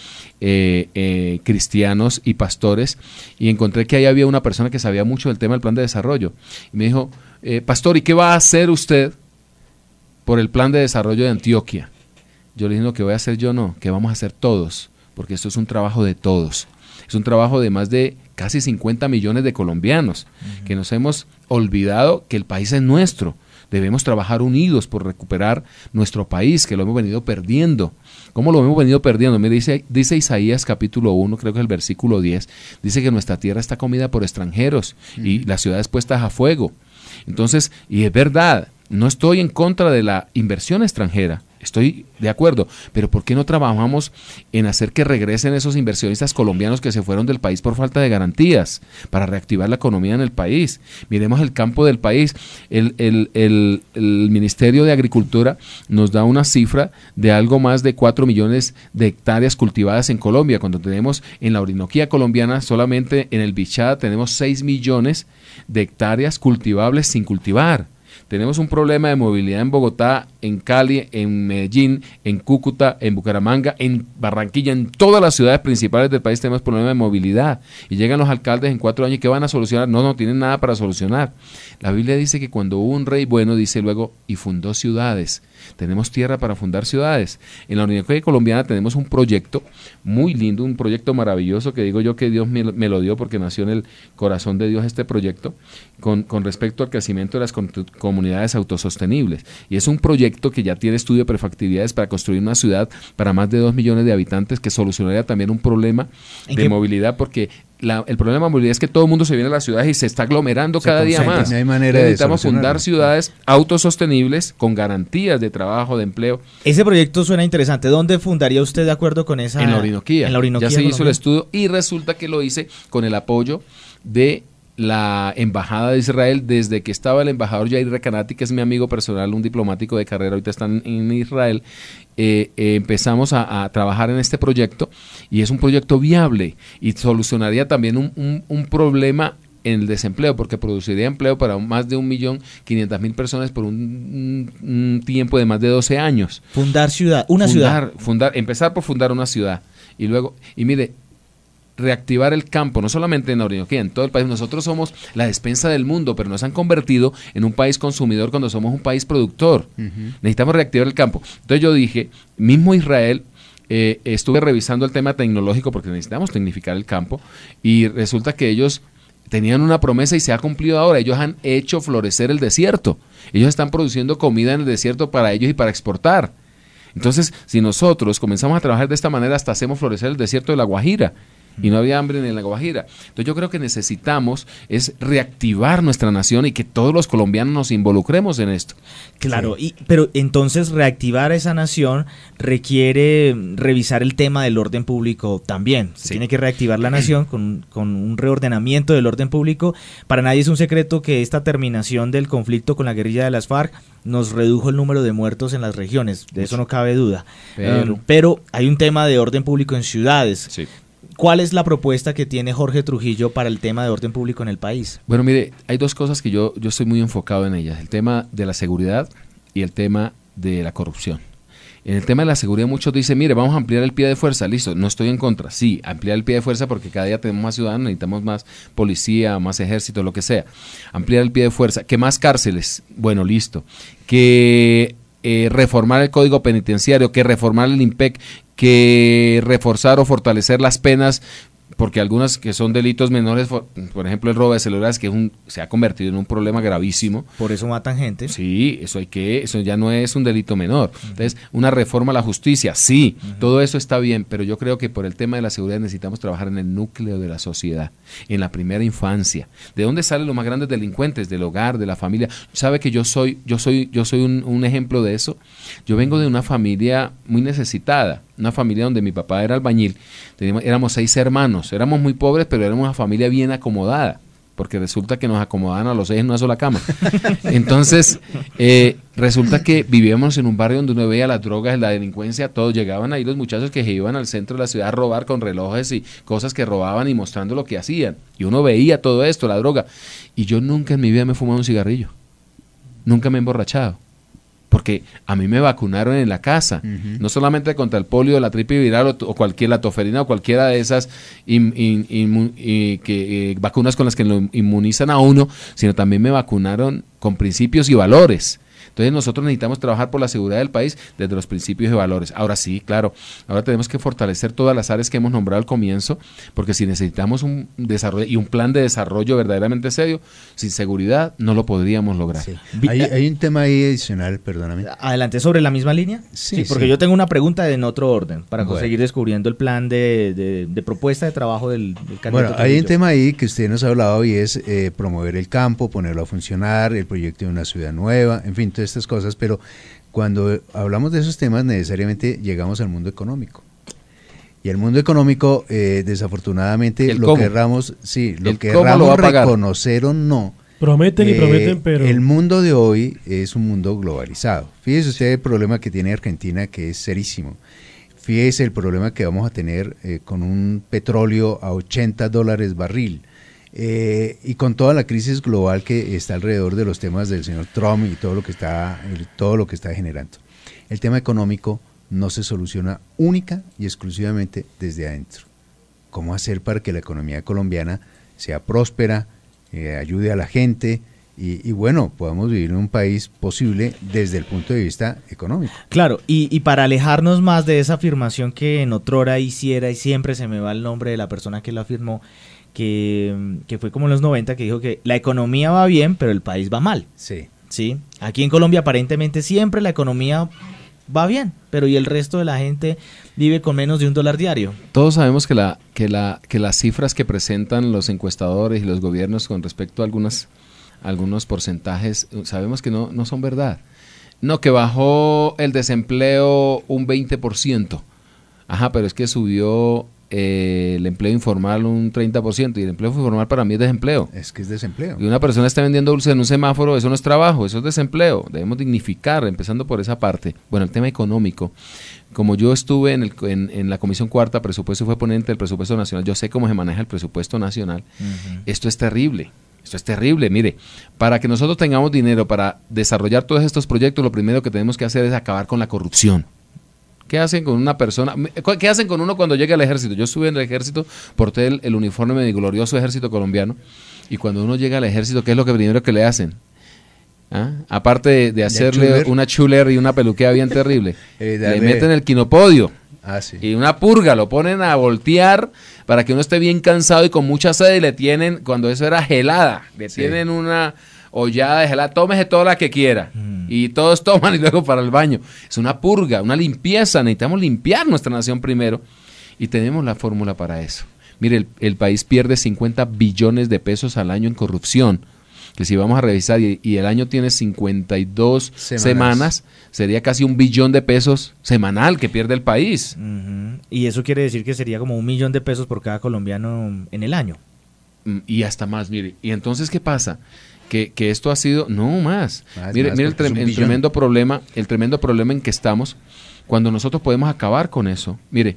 cristianos y pastores y encontré que ahí había una persona que sabía mucho del tema del plan de desarrollo y me dijo, pastor, ¿y qué va a hacer usted por el plan de desarrollo de Antioquia? Yo le dije, no, ¿qué voy a hacer yo? No, ¿qué vamos a hacer todos? Porque esto es un trabajo de todos. Es un trabajo de más de casi 50 millones de colombianos, que nos hemos olvidado que el país es nuestro. Debemos trabajar unidos por recuperar nuestro país, que lo hemos venido perdiendo. ¿Cómo lo hemos venido perdiendo? Me dice Isaías capítulo 1, creo que es el versículo 10, dice que nuestra tierra está comida por extranjeros y las ciudades puestas a fuego. Entonces, y es verdad, no estoy en contra de la inversión extranjera, estoy de acuerdo, pero ¿por qué no trabajamos en hacer que regresen esos inversionistas colombianos que se fueron del país por falta de garantías para reactivar la economía en el país? Miremos el campo del país. El Ministerio de Agricultura nos da una cifra de algo más de 4 millones de hectáreas cultivadas en Colombia, cuando tenemos en la Orinoquía colombiana, solamente en el Bichada tenemos 6 millones de hectáreas cultivables sin cultivar. Tenemos un problema de movilidad en Bogotá, en Cali, en Medellín, en Cúcuta, en Bucaramanga, en Barranquilla, en todas las ciudades principales del país tenemos problema de movilidad. Y llegan los alcaldes en 4 años, ¿qué van a solucionar? No tienen nada para solucionar. La Biblia dice que cuando hubo un rey bueno, dice luego, y fundó ciudades. Tenemos tierra para fundar ciudades. En la Orinoquía colombiana tenemos un proyecto muy lindo, un proyecto maravilloso, que digo yo que Dios me lo dio porque nació en el corazón de Dios este proyecto, con respecto al crecimiento de las comunidades autosostenibles. Y es un proyecto que ya tiene estudio de prefactibilidades para construir una ciudad para más de 2 millones de habitantes, que solucionaría también un problema de movilidad, porque el problema de movilidad es que todo el mundo se viene a las ciudades y se está aglomerando cada día más. No hay manera Necesitamos fundar ciudades autosostenibles con garantías de trabajo, de empleo. Ese proyecto suena interesante. ¿Dónde fundaría usted de acuerdo con esa? En la Orinoquía. En la Orinoquía ya se hizo el estudio y resulta que lo hice con el apoyo de la Embajada de Israel, desde que estaba el embajador Yair Recanati, que es mi amigo personal, un diplomático de carrera, ahorita están en Israel. Empezamos a trabajar en este proyecto y es un proyecto viable y solucionaría también un problema en el desempleo, porque produciría empleo para más de 1.500.000 personas por un tiempo de más de 12 años. Fundar ciudad, ciudad. Empezar por fundar una ciudad. Y luego, y mire, reactivar el campo, no solamente en la Orinoquía, en todo el país. Nosotros somos la despensa del mundo, pero nos han convertido en un país consumidor cuando somos un país productor. Necesitamos reactivar el campo. Entonces yo dije, mismo Israel, estuve revisando el tema tecnológico porque necesitamos tecnificar el campo y resulta que ellos tenían una promesa y se ha cumplido ahora. Ellos han hecho florecer el desierto. Ellos están produciendo comida en el desierto para ellos y para exportar. Entonces, si nosotros comenzamos a trabajar de esta manera, hasta hacemos florecer el desierto de La Guajira. Y no había hambre en La Guajira. Entonces yo creo que necesitamos es reactivar nuestra nación y que todos los colombianos nos involucremos en esto. Claro, pero entonces reactivar a esa nación requiere revisar el tema del orden público también. Se tiene que reactivar la nación con un reordenamiento del orden público. Para nadie es un secreto que esta terminación del conflicto con la guerrilla de las FARC nos redujo el número de muertos en las regiones, de eso no cabe duda. Pero hay un tema de orden público en ciudades. Sí. ¿Cuál es la propuesta que tiene Jorge Trujillo para el tema de orden público en el país? Bueno, mire, hay dos cosas que yo estoy muy enfocado en ellas. El tema de la seguridad y el tema de la corrupción. En el tema de la seguridad muchos dicen, mire, vamos a ampliar el pie de fuerza. Listo, no estoy en contra. Sí, ampliar el pie de fuerza porque cada día tenemos más ciudadanos, necesitamos más policía, más ejército, lo que sea. Ampliar el pie de fuerza. ¿Qué más cárceles? Bueno, listo. Que reformar el Código Penitenciario, que reformar el IMPEC, que reforzar o fortalecer las penas, porque algunas que son delitos menores, por ejemplo el robo de celulares, que se ha convertido en un problema gravísimo. Por eso matan gente. Sí, eso ya no es un delito menor. Entonces, una reforma a la justicia, sí, todo eso está bien, pero yo creo que por el tema de la seguridad necesitamos trabajar en el núcleo de la sociedad, en la primera infancia. ¿De dónde salen los más grandes delincuentes? Del hogar, de la familia. ¿Sabe que yo soy un ejemplo de eso? Yo vengo de una familia muy necesitada, una familia donde mi papá era albañil, éramos 6 hermanos, éramos muy pobres, pero éramos una familia bien acomodada, porque resulta que nos acomodaban a los 6 en una sola cama. Entonces, resulta que vivíamos en un barrio donde uno veía las drogas, la delincuencia, todos llegaban ahí los muchachos que se iban al centro de la ciudad a robar con relojes y cosas que robaban y mostrando lo que hacían. Y uno veía todo esto, la droga. Y yo nunca en mi vida me he fumado un cigarrillo, nunca me he emborrachado. Porque a mí me vacunaron en la casa, no solamente contra el polio, la triple viral o cualquier la toferina o cualquiera de esas vacunas con las que lo inmunizan a uno, sino también me vacunaron con principios y valores. Entonces nosotros necesitamos trabajar por la seguridad del país desde los principios y valores. Ahora sí, claro, ahora tenemos que fortalecer todas las áreas que hemos nombrado al comienzo, porque si necesitamos un desarrollo y un plan de desarrollo verdaderamente serio, sin seguridad no lo podríamos lograr. Sí. Hay un tema ahí adicional, perdóname. Adelante, ¿sobre la misma línea? Sí, porque yo tengo una pregunta en otro orden, para seguir descubriendo el plan de propuesta de trabajo del candidato. Bueno, hay un tema ahí que usted nos ha hablado y es promover el campo, ponerlo a funcionar, el proyecto de una ciudad nueva, en fin, todas estas cosas, pero cuando hablamos de esos temas necesariamente llegamos al mundo económico. Y el mundo económico, desafortunadamente, lo querramos reconocer o no, prometen y prometen, pero el mundo de hoy es un mundo globalizado. Fíjese usted el problema que tiene Argentina, que es serísimo. Fíjese el problema que vamos a tener con un petróleo a $80 barril. Y con toda la crisis global que está alrededor de los temas del señor Trump y todo lo que está generando. El tema económico no se soluciona única y exclusivamente desde adentro. ¿Cómo hacer para que la economía colombiana sea próspera, ayude a la gente y bueno, podamos vivir en un país posible desde el punto de vista económico? Claro, y para alejarnos más de esa afirmación que en otrora hiciera, y siempre se me va el nombre de la persona que lo afirmó, que fue como en los 90, que dijo que la economía va bien, pero el país va mal. Sí. Aquí en Colombia aparentemente siempre la economía va bien, pero y el resto de la gente vive con menos de $1 diario. Todos sabemos que las cifras que presentan los encuestadores y los gobiernos con respecto a algunos porcentajes, sabemos que no son verdad. No, que bajó el desempleo un 20%. Ajá, pero es que subió el empleo informal un 30%, y el empleo informal para mí es desempleo. Es que es desempleo. Y una persona está vendiendo dulces en un semáforo, eso no es trabajo, eso es desempleo. Debemos dignificar, empezando por esa parte. Bueno, el tema económico. Como yo estuve en la Comisión Cuarta, presupuesto, y fue ponente del presupuesto nacional, yo sé cómo se maneja el presupuesto nacional. Esto es terrible. Esto es terrible. Mire, para que nosotros tengamos dinero para desarrollar todos estos proyectos, lo primero que tenemos que hacer es acabar con la corrupción. ¿Qué hacen con una persona? ¿Qué hacen con uno cuando llega al ejército? Yo estuve en el ejército, porté el uniforme de mi glorioso ejército colombiano, y cuando uno llega al ejército, ¿qué es lo primero que le hacen? ¿Ah? Aparte de hacerle una chuler y una peluquea bien terrible, le meten el quinopodio y una purga, lo ponen a voltear para que uno esté bien cansado y con mucha sed, y le tienen, cuando eso era gelada, le tienen una ollada de gelada, tómese toda la que quiera, y todos toman y luego para el baño. Es una purga, una limpieza, necesitamos limpiar nuestra nación primero, y tenemos la fórmula para eso. Mire, el país pierde 50 billones de pesos al año en corrupción, que si vamos a revisar, y el año tiene 52 semanas, sería casi 1 billón de pesos semanal que pierde el país. Y eso quiere decir que sería como 1 millón de pesos por cada colombiano en el año. Y hasta más, mire. Y entonces, ¿qué pasa? Que esto ha sido, no más. Mire el tremendo problema en que estamos, cuando nosotros podemos acabar con eso. Mire,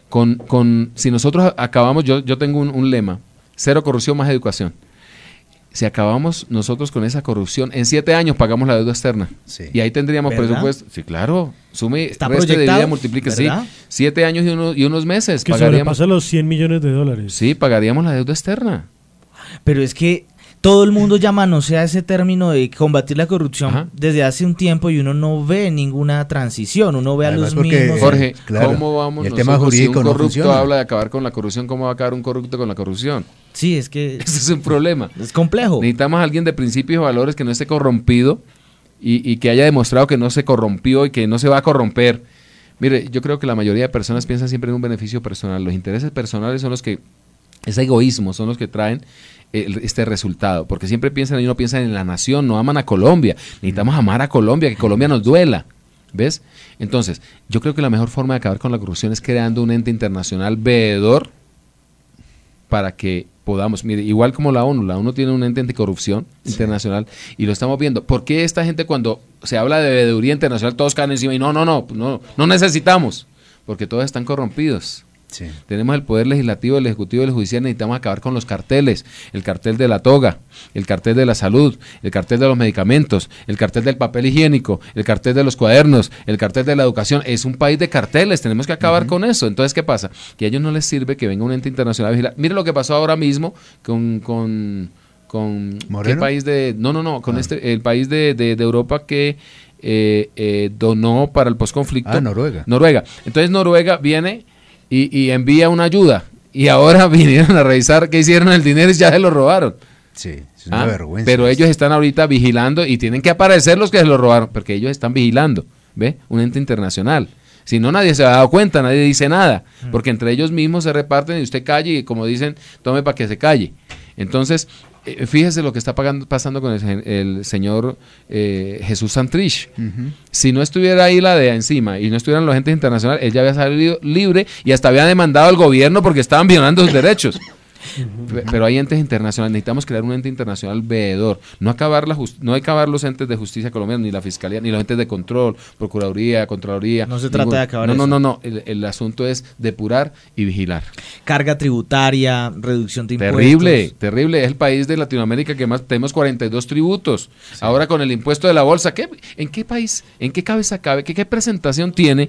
si nosotros acabamos, yo tengo un lema: 0 corrupción más educación. Si acabamos nosotros con esa corrupción, en 7 años pagamos la deuda externa. Sí. Y ahí tendríamos presupuesto. Sí, claro. Sume, reste de vida, multiplique. Sí, 7 años y unos meses. Que sobrepasa los 100 millones de dólares. Sí, pagaríamos la deuda externa. Pero es que todo el mundo ya manosea ese término de combatir la corrupción desde hace un tiempo, y uno no ve ninguna transición, uno ve además a los mismos. Jorge, ¿cómo vamos nosotros? Tema jurídico, si un corrupto habla de acabar con la corrupción, ¿cómo va a acabar un corrupto con la corrupción? Sí, es que ese es un problema. Es complejo. Necesitamos a alguien de principios y valores, que no esté corrompido y que haya demostrado que no se corrompió y que no se va a corromper. Mire, yo creo que la mayoría de personas piensan siempre en un beneficio personal. Los intereses personales son los que, ese egoísmo, son los que traen este resultado, porque siempre piensan, y no piensan en la nación, no aman a Colombia. Necesitamos amar a Colombia, que Colombia nos duela. ¿Ves? Entonces, yo creo que la mejor forma de acabar con la corrupción es creando un ente internacional veedor para que podamos, mire, igual como la ONU tiene un ente anticorrupción internacional, y lo estamos viendo. ¿Por qué esta gente, cuando se habla de veeduría internacional, todos caen encima y no necesitamos? Porque todos están corrompidos. Sí. Tenemos el poder legislativo, el ejecutivo y el judicial. Necesitamos acabar con los carteles: el cartel de la toga, el cartel de la salud, el cartel de los medicamentos, el cartel del papel higiénico, el cartel de los cuadernos, el cartel de la educación. Es un país de carteles, tenemos que acabar con eso. Entonces, ¿qué pasa? Que a ellos no les sirve que venga un ente internacional a vigilar. Mire lo que pasó ahora mismo con ¿qué país de? Con el país de Europa que donó para el posconflicto. Noruega. Entonces Noruega viene y envía una ayuda, y ahora vinieron a revisar qué hicieron el dinero y ya se lo robaron. Sí, es una vergüenza. Pero ellos están ahorita vigilando, y tienen que aparecer los que se lo robaron, porque ellos están vigilando, ¿ve? Un ente internacional. Si no, nadie se ha dado cuenta, nadie dice nada, porque entre ellos mismos se reparten, y usted calle, y como dicen, tome para que se calle. Entonces, fíjese lo que está pasando con el señor Jesús Santrich. Si no estuviera ahí la DEA encima y no estuvieran los entes internacionales, él ya había salido libre y hasta había demandado al gobierno porque estaban violando sus derechos. Pero hay entes internacionales, necesitamos crear un ente internacional veedor, no acabar los entes de justicia colombianos, ni la fiscalía, ni los entes de control, procuraduría, contraloría. No se trata de acabar eso. No, el asunto es depurar y vigilar. Carga tributaria, reducción de impuestos. Terrible, es el país de Latinoamérica que más tenemos 42 tributos. Sí. Ahora con el impuesto de la bolsa, ¿en qué país, en qué cabeza cabe, qué presentación tiene?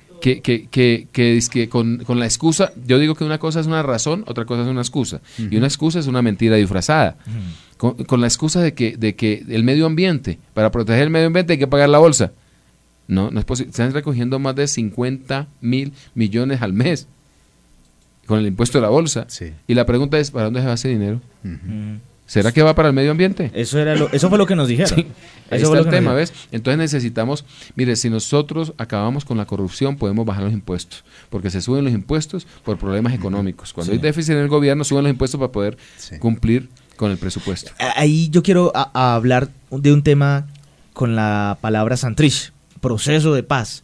Que con la excusa, yo digo que una cosa es una razón, otra cosa es una excusa, y una excusa es una mentira disfrazada. Con la excusa de que el medio ambiente, para proteger el medio ambiente hay que pagar la bolsa. No es posible. Están recogiendo más de 50.000 millones al mes con el impuesto de la bolsa. Sí. Y la pregunta es, ¿para dónde se va ese dinero? ¿Será que va para el medio ambiente? Eso fue lo que nos dijeron. Sí, ahí está el tema, ¿ves? Entonces necesitamos, mire, si nosotros acabamos con la corrupción, podemos bajar los impuestos, porque se suben los impuestos por problemas económicos. Cuando hay déficit en el gobierno, suben los impuestos para poder cumplir con el presupuesto. Ahí yo quiero hablar de un tema con la palabra Santrich, proceso de paz.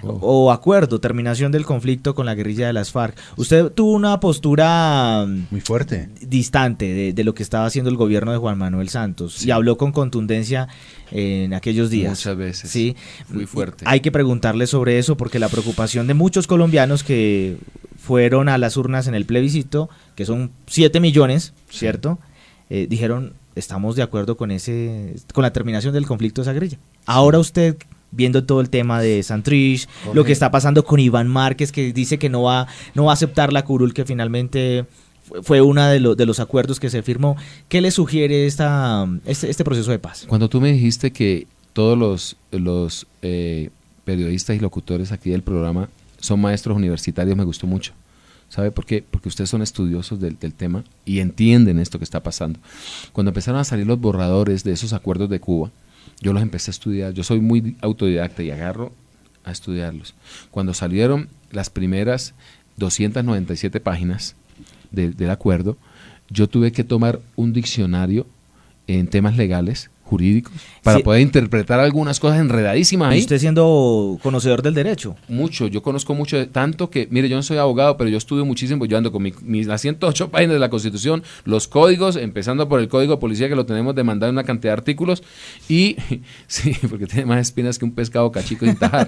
o acuerdo, terminación del conflicto con la guerrilla de las FARC. Usted tuvo una postura muy fuerte, distante de lo que estaba haciendo el gobierno de Juan Manuel Santos, y habló con contundencia en aquellos días. Muchas veces, ¿sí? Muy fuerte. Hay que preguntarle sobre eso, porque la preocupación de muchos colombianos que fueron a las urnas en el plebiscito, que son 7 millones, ¿cierto? Dijeron, estamos de acuerdo con la terminación del conflicto de esa guerrilla. Ahora usted, viendo todo el tema de Santrich, lo que está pasando con Iván Márquez, que dice que no va a aceptar la curul, que finalmente fue uno de los acuerdos que se firmó. ¿Qué le sugiere este proceso de paz? Cuando tú me dijiste que todos los periodistas y locutores aquí del programa son maestros universitarios, me gustó mucho. ¿Sabe por qué? Porque ustedes son estudiosos del tema y entienden esto que está pasando. Cuando empezaron a salir los borradores de esos acuerdos de Cuba, yo los empecé a estudiar. Yo soy muy autodidacta y agarro a estudiarlos. Cuando salieron las primeras 297 páginas del acuerdo, yo tuve que tomar un diccionario en temas legales, jurídicos, para poder interpretar algunas cosas enredadísimas ahí. ¿Y usted siendo conocedor del derecho? Mucho, yo conozco mucho, tanto que, mire, yo no soy abogado, pero yo estudio muchísimo, yo ando con las 108 páginas de la Constitución, los códigos, empezando por el Código de Policía, que lo tenemos demandado en una cantidad de artículos, y, sí, porque tiene más espinas que un pescado cachico sin tajar,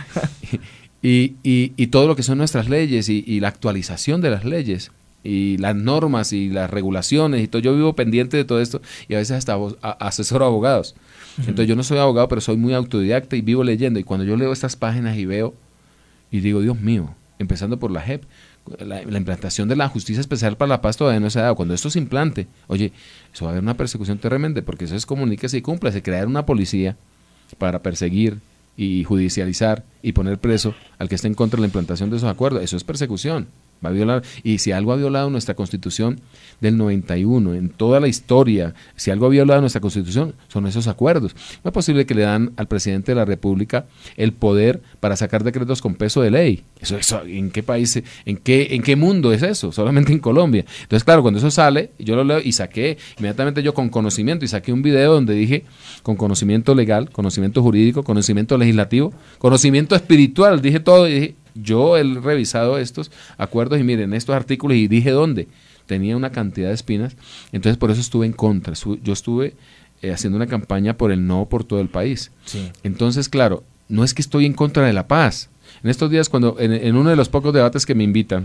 y todo lo que son nuestras leyes, y la actualización de las leyes, y las normas y las regulaciones y todo. Yo vivo pendiente de todo esto y a veces hasta asesoro a abogados. Entonces yo no soy abogado, pero soy muy autodidacta y vivo leyendo, y cuando yo leo estas páginas y veo y digo, Dios mío, empezando por la JEP, la implantación de la Justicia Especial para la Paz todavía no se ha dado. Cuando esto se implante, oye, eso va a haber una persecución tremenda, porque eso es comuníquese y cúmplase, crear una policía para perseguir y judicializar y poner preso al que esté en contra de la implantación de esos acuerdos. Eso es persecución. Va a violar, y si algo ha violado nuestra Constitución del 91, en toda la historia, si algo ha violado nuestra Constitución, son esos acuerdos. No es posible que le dan al presidente de la República el poder para sacar decretos con peso de ley. Eso ¿en qué país, en qué mundo es eso? Solamente en Colombia. Entonces, claro, cuando eso sale, yo lo leo y saqué, inmediatamente yo con conocimiento, y saqué un video donde dije, con conocimiento legal, conocimiento jurídico, conocimiento legislativo, conocimiento espiritual, dije todo, y dije, yo he revisado estos acuerdos y miren, estos artículos, y dije dónde tenía una cantidad de espinas, entonces por eso estuve en contra. Yo estuve haciendo una campaña por el no por todo el país. Sí. Entonces, claro, no es que estoy en contra de la paz. En estos días, cuando en uno de los pocos debates que me invitan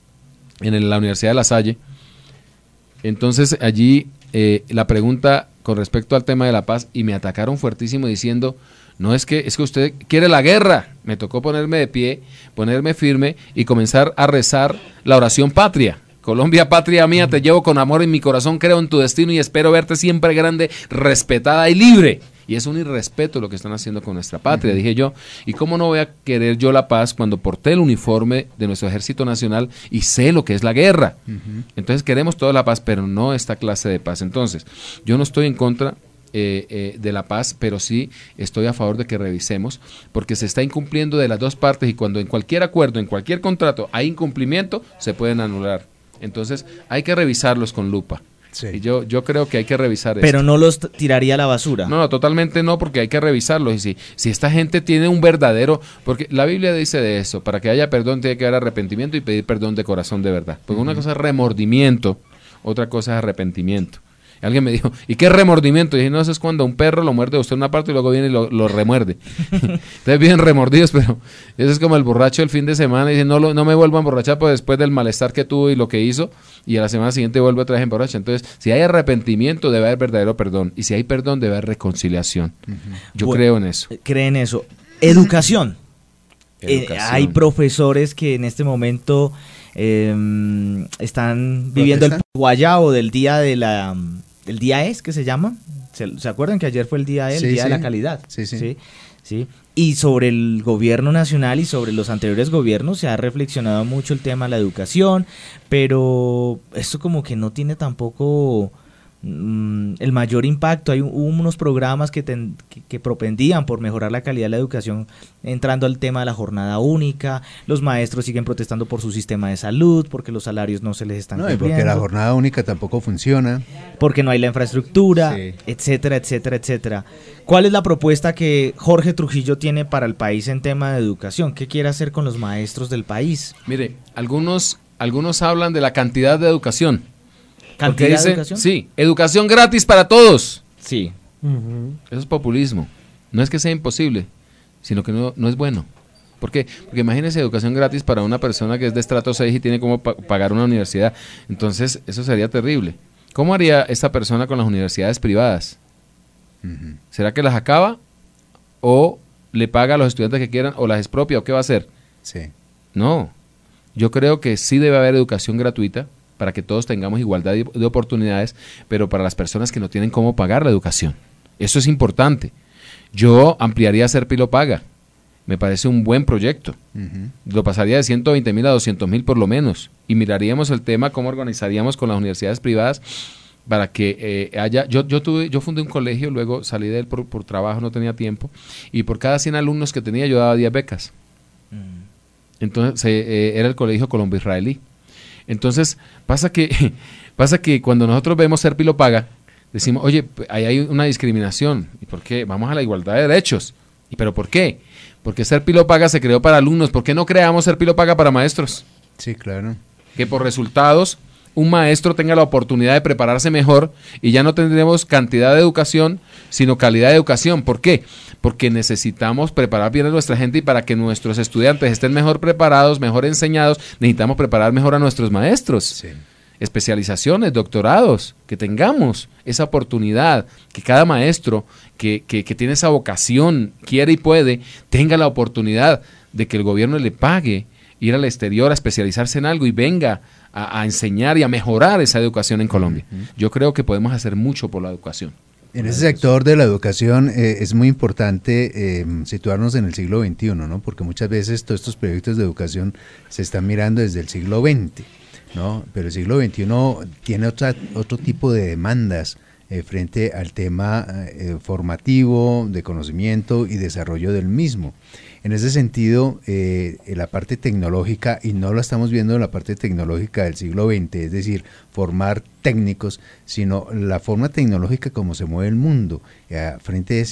en la Universidad de La Salle, entonces allí la pregunta con respecto al tema de la paz, y me atacaron fuertísimo diciendo, no es que usted quiere la guerra. Me tocó ponerme de pie, ponerme firme y comenzar a rezar la oración patria. Colombia, patria mía, te llevo con amor en mi corazón, creo en tu destino y espero verte siempre grande, respetada y libre. Y es un irrespeto lo que están haciendo con nuestra patria, dije yo. ¿Y cómo no voy a querer yo la paz cuando porté el uniforme de nuestro Ejército Nacional y sé lo que es la guerra? Entonces queremos toda la paz, pero no esta clase de paz. Entonces, yo no estoy en contra de la paz, pero sí estoy a favor de que revisemos, porque se está incumpliendo de las dos partes, y cuando en cualquier acuerdo, en cualquier contrato hay incumplimiento, se pueden anular. Entonces hay que revisarlos con lupa. Sí. Y yo creo que hay que revisar pero no los tiraría a la basura. No, totalmente no, porque hay que revisarlos. Y si esta gente tiene un verdadero, porque la Biblia dice de eso, para que haya perdón tiene que haber arrepentimiento y pedir perdón de corazón de verdad. Porque una cosa es remordimiento, otra cosa es arrepentimiento. Alguien me dijo, ¿y qué es remordimiento? Y dije, no, eso es cuando un perro lo muerde a usted una parte y luego viene y lo remuerde. Entonces vienen remordidos, pero eso es como el borracho el fin de semana y dice, no me vuelvo a emborrachar pues después del malestar que tuvo y lo que hizo, y a la semana siguiente vuelve otra vez emborracha. Entonces, si hay arrepentimiento, debe haber verdadero perdón, y si hay perdón, debe haber reconciliación. Yo creo en eso. ¿Cree en eso? Educación. Hay profesores que en este momento están viviendo el guayabo del día de el día es que se llama. ¿Se acuerdan que ayer fue el día el día de la calidad? Sí. Y sobre el gobierno nacional y sobre los anteriores gobiernos se ha reflexionado mucho el tema de la educación, pero esto como que no tiene tampoco el mayor impacto. Hubo unos programas que propendían por mejorar la calidad de la educación, entrando al tema de la jornada única. Los maestros siguen protestando por su sistema de salud, porque los salarios no se les están cumpliendo. Y porque la jornada única tampoco funciona. Porque no hay la infraestructura, etcétera, etcétera, etcétera. ¿Cuál es la propuesta que Jorge Trujillo tiene para el país en tema de educación? ¿Qué quiere hacer con los maestros del país? Mire, algunos hablan de la cantidad de educación. ¿Cantidad de educación? Sí, educación gratis para todos. Sí. Eso es populismo. No es que sea imposible, sino que no es bueno. ¿Por qué? Porque imagínese educación gratis para una persona que es de estrato 6 y tiene como pagar una universidad. Entonces, eso sería terrible. ¿Cómo haría esta persona con las universidades privadas? ¿Será que las acaba? ¿O le paga a los estudiantes que quieran? ¿O las expropia? ¿O qué va a hacer? Sí. No. Yo creo que sí debe haber educación gratuita para que todos tengamos igualdad de oportunidades, pero para las personas que no tienen cómo pagar la educación. Eso es importante. Yo ampliaría Serpilo Paga. Me parece un buen proyecto. Lo pasaría de 120.000 a 200.000 por lo menos. Y miraríamos el tema, cómo organizaríamos con las universidades privadas para que haya... Yo fundé un colegio, luego salí de él por trabajo, no tenía tiempo, y por cada 100 alumnos que tenía yo daba 10 becas. Entonces era el colegio colombo-israelí. Entonces pasa que cuando nosotros vemos Serpilo Paga, decimos, oye, ahí hay una discriminación. ¿Y por qué? Vamos a la igualdad de derechos. ¿Pero por qué? Porque Serpilo Paga se creó para alumnos. ¿Por qué no creamos Serpilo Paga para maestros? Sí, claro. Que por resultados un maestro tenga la oportunidad de prepararse mejor y ya no tendremos cantidad de educación, sino calidad de educación. ¿Por qué? Porque necesitamos preparar bien a nuestra gente, y para que nuestros estudiantes estén mejor preparados, mejor enseñados, necesitamos preparar mejor a nuestros maestros. Sí. Especializaciones, doctorados, que tengamos esa oportunidad, que cada maestro que tiene esa vocación, quiere y puede, tenga la oportunidad de que el gobierno le pague ir al exterior a especializarse en algo y venga a enseñar y a mejorar esa educación en Colombia. Yo creo que podemos hacer mucho por la educación. En ese sector de la educación es muy importante situarnos en el siglo XXI, ¿no? Porque muchas veces todos estos proyectos de educación se están mirando desde el siglo XX, ¿no? Pero el siglo XXI tiene otro tipo de demandas frente al tema formativo, de conocimiento y desarrollo del mismo. En ese sentido, la parte tecnológica, y no la estamos viendo en la parte tecnológica del siglo XX, es decir, formar técnicos, sino la forma tecnológica como se mueve el mundo. Frente a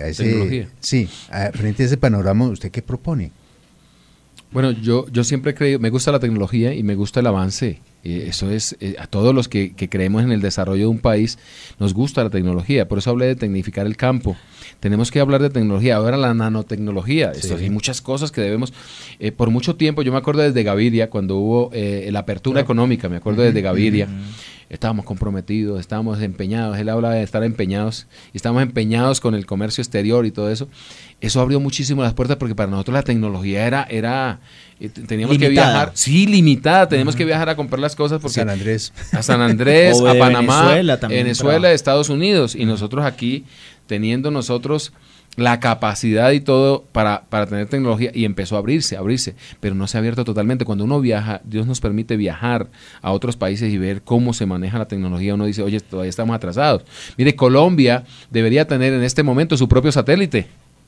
frente a ese panorama, ¿usted qué propone? Bueno, yo siempre he creído, me gusta la tecnología y me gusta el avance. Eso es, a todos los que creemos en el desarrollo de un país, nos gusta la tecnología. Por eso hablé de tecnificar el campo. Tenemos que hablar de tecnología. Ahora la nanotecnología. Sí. Hay muchas cosas que debemos... por mucho tiempo, yo me acuerdo desde Gaviria, cuando hubo la apertura económica, me acuerdo desde Gaviria. Estábamos comprometidos, estábamos empeñados. Él habla de estar empeñados. Y estamos empeñados con el comercio exterior y todo eso. Eso abrió muchísimo las puertas, porque para nosotros la tecnología era teníamos limitada. Que viajar, sí, limitada, tenemos que viajar a comprar las cosas, porque a San Andrés, a Panamá, Venezuela, Estados Unidos, y nosotros aquí teniendo nosotros la capacidad y todo para tener tecnología, y empezó a abrirse, pero no se ha abierto totalmente. Cuando uno viaja, Dios nos permite viajar a otros países y ver cómo se maneja la tecnología. Uno dice, oye, todavía estamos atrasados. Mire, Colombia debería tener en este momento su propio satélite.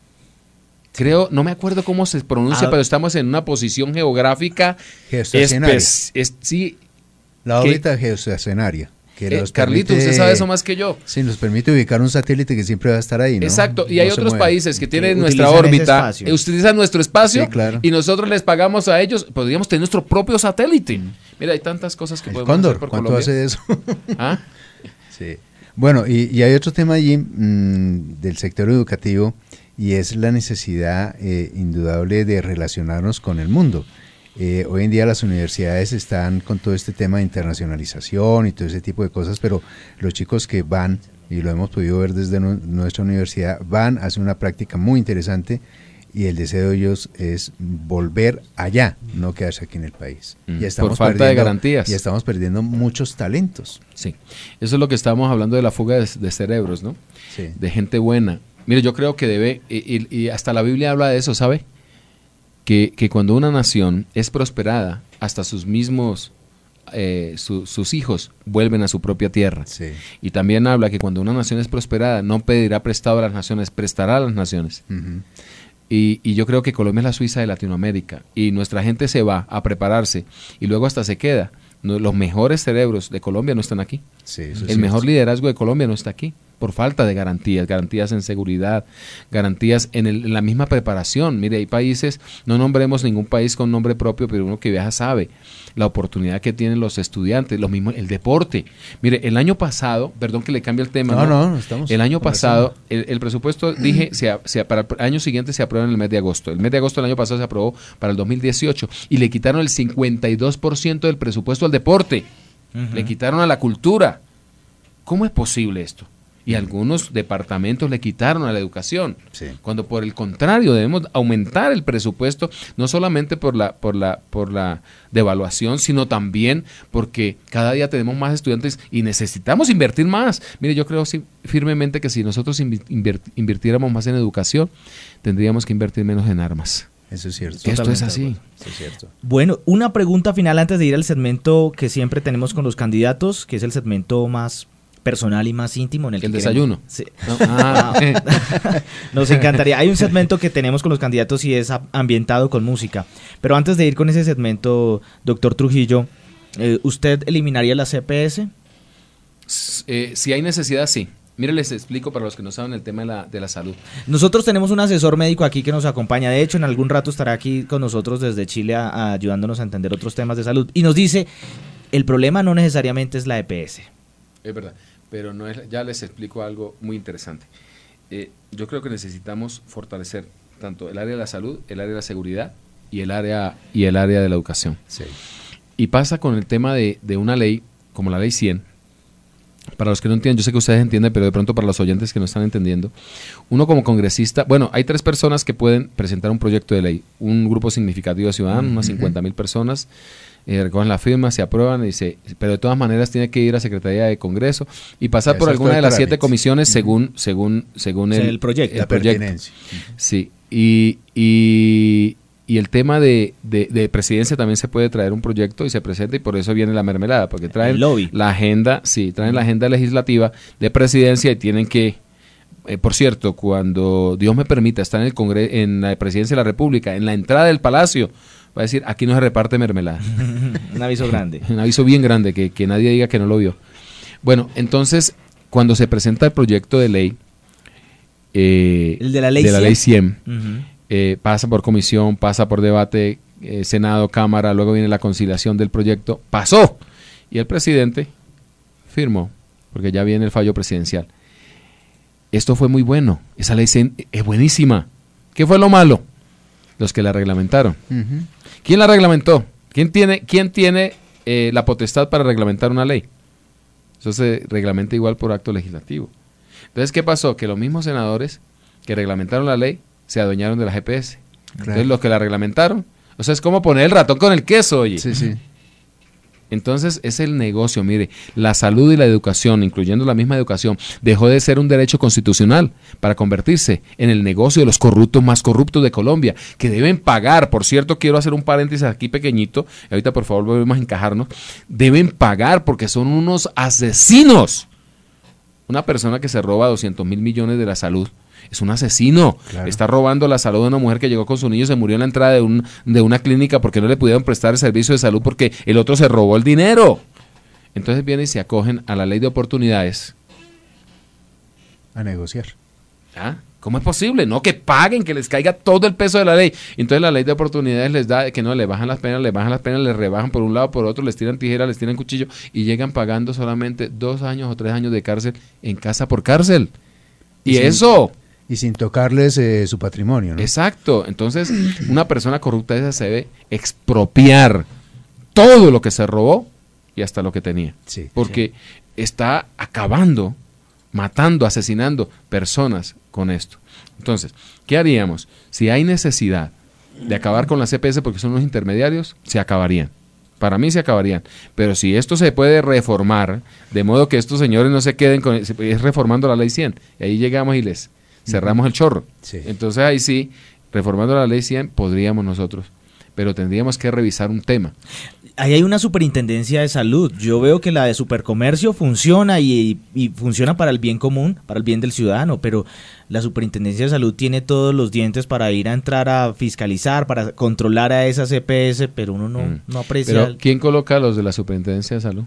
Creo, no me acuerdo cómo se pronuncia, pero estamos en una posición geográfica geoestacionaria. Sí, la órbita geoestacionaria. Carlitos, usted sabe eso más que yo. Sí, nos permite ubicar un satélite que siempre va a estar ahí, ¿no? Exacto, y hay otros países que tienen nuestra órbita, utilizan nuestro espacio, sí, claro. Y nosotros les pagamos a ellos. Podríamos tener nuestro propio satélite. Mira, hay tantas cosas que podemos hacer por ¿cuánto Colombia. Hace eso? ¿Ah? Sí. Bueno, y hay otro tema allí del sector educativo, y es la necesidad indudable de relacionarnos con el mundo. Hoy en día las universidades están con todo este tema de internacionalización y todo ese tipo de cosas, pero los chicos que van, y lo hemos podido ver desde nuestra universidad, van a hacer una práctica muy interesante, y el deseo de ellos es volver allá, no quedarse aquí en el país. Ya estamos por falta de garantías. Ya estamos perdiendo muchos talentos. Sí, eso es lo que estábamos hablando de la fuga de cerebros, ¿no? Sí. De gente buena. Mire, yo creo que debe, y hasta la Biblia habla de eso, ¿sabe? Que cuando una nación es prosperada, hasta sus mismos sus hijos vuelven a su propia tierra. Sí. Y también habla que cuando una nación es prosperada, no pedirá prestado a las naciones, prestará a las naciones. Uh-huh. Y yo creo que Colombia es la Suiza de Latinoamérica, y nuestra gente se va a prepararse y luego hasta se queda. Los mejores cerebros de Colombia no están aquí. Sí, el mejor liderazgo de Colombia no está aquí, por falta de garantías en seguridad, garantías en la misma preparación. Mire, hay países, no nombremos ningún país con nombre propio, pero uno que viaja sabe la oportunidad que tienen los estudiantes, lo mismo el deporte. Mire, el año pasado, perdón que le cambie el tema, no estamos el año pasado, el presupuesto, dije, para el año siguiente se aprueba en el mes de agosto. El mes de agosto del año pasado se aprobó para el 2018 y le quitaron el 52% del presupuesto al deporte. Le quitaron a la cultura. ¿Cómo es posible esto? Y algunos departamentos le quitaron a la educación, sí, cuando por el contrario debemos aumentar el presupuesto, no solamente por la devaluación, sino también porque cada día tenemos más estudiantes y necesitamos invertir más. Mire, yo creo firmemente que si nosotros invirtiéramos más en educación, tendríamos que invertir menos en armas. Eso es cierto. Esto es así. Eso es cierto. Bueno, una pregunta final antes de ir al segmento que siempre tenemos con los candidatos, que es el segmento más personal y más íntimo en el desayuno. Sí. Nos encantaría. Hay un segmento que tenemos con los candidatos y es ambientado con música. Pero antes de ir con ese segmento, doctor Trujillo, ¿usted eliminaría la CPS? Si hay necesidad, sí. Mire, les explico para los que no saben el tema de la salud. Nosotros tenemos un asesor médico aquí que nos acompaña. De hecho, en algún rato estará aquí con nosotros desde Chile ayudándonos a entender otros temas de salud. Y nos dice, el problema no necesariamente es la EPS. Es verdad. Pero no es, ya les explico algo muy interesante. Yo creo que necesitamos fortalecer tanto el área de la salud, el área de la seguridad y el área de la educación. Sí. Y pasa con el tema de una ley como la Ley 100. Para los que no entienden, yo sé que ustedes entienden, pero de pronto para los oyentes que no están entendiendo, uno como congresista, bueno, hay 3 personas que pueden presentar un proyecto de ley. Un grupo significativo de ciudadanos, unas 50,000 personas, recogen la firma, se aprueban, pero de todas maneras tiene que ir a Secretaría de Congreso y pasar por alguna de las 7 comisiones según el proyecto. La pertinencia. Sí, y el tema de presidencia también se puede traer un proyecto y se presenta, y por eso viene la mermelada, porque traen la agenda, traen la agenda legislativa de presidencia y tienen que, por cierto, cuando Dios me permita estar en el Congreso, en la presidencia de la República, en la entrada del Palacio, va a decir, aquí no se reparte mermelada. Un aviso grande. Un aviso bien grande, que nadie diga que no lo vio. Bueno, entonces, cuando se presenta el proyecto de ley, el de la ley 100, pasa por comisión, pasa por debate, Senado, Cámara, luego viene la conciliación del proyecto, pasó, y el presidente firmó, porque ya viene el fallo presidencial. Esto fue muy bueno, esa ley es buenísima. ¿Qué fue lo malo? Los que la reglamentaron. ¿Quién la reglamentó? ¿Quién tiene la potestad para reglamentar una ley? Eso se reglamenta igual por acto legislativo. Entonces, ¿qué pasó? Que los mismos senadores que reglamentaron la ley se adueñaron de la GPS. Claro. Entonces, los que la reglamentaron, o sea, es como poner el ratón con el queso, oye. Sí, sí. Entonces, es el negocio, mire, la salud y la educación, incluyendo la misma educación, dejó de ser un derecho constitucional para convertirse en el negocio de los corruptos más corruptos de Colombia, que deben pagar. Por cierto, quiero hacer un paréntesis aquí pequeñito, y ahorita por favor volvemos a encajarnos, deben pagar porque son unos asesinos. Una persona que se roba 200,000 millones de la salud es un asesino. Claro. Está robando la salud de una mujer que llegó con su niño, se murió en la entrada de una clínica porque no le pudieron prestar el servicio de salud porque el otro se robó el dinero. Entonces vienen y se acogen a la ley de oportunidades. A negociar. ¿Ah? ¿Cómo es posible? No, que paguen, que les caiga todo el peso de la ley. Entonces la ley de oportunidades les da que no, le bajan las penas, les rebajan por un lado, por otro, les tiran tijera, les tiran cuchillo y llegan pagando solamente 2 años o 3 años de cárcel en casa por cárcel. Y eso... Y sin tocarles su patrimonio, ¿no? Exacto. Entonces, una persona corrupta esa se debe expropiar todo lo que se robó y hasta lo que tenía. Sí, porque está acabando, matando, asesinando personas con esto. Entonces, ¿qué haríamos? Si hay necesidad de acabar con la CPS porque son unos intermediarios, se acabarían. Para mí se acabarían. Pero si esto se puede reformar, de modo que estos señores no se queden con... Es reformando la Ley 100. Y ahí llegamos y les... cerramos el chorro. Sí. Entonces ahí sí, reformando la Ley 100, podríamos nosotros pero tendríamos que revisar un tema. Ahí hay una superintendencia de salud. Yo veo que la de supercomercio funciona y funciona para el bien común, para el bien del ciudadano, pero la superintendencia de salud tiene todos los dientes para ir a entrar a fiscalizar, para controlar a esas EPS, pero uno no aprecia. Pero ¿quién coloca a los de la superintendencia de salud?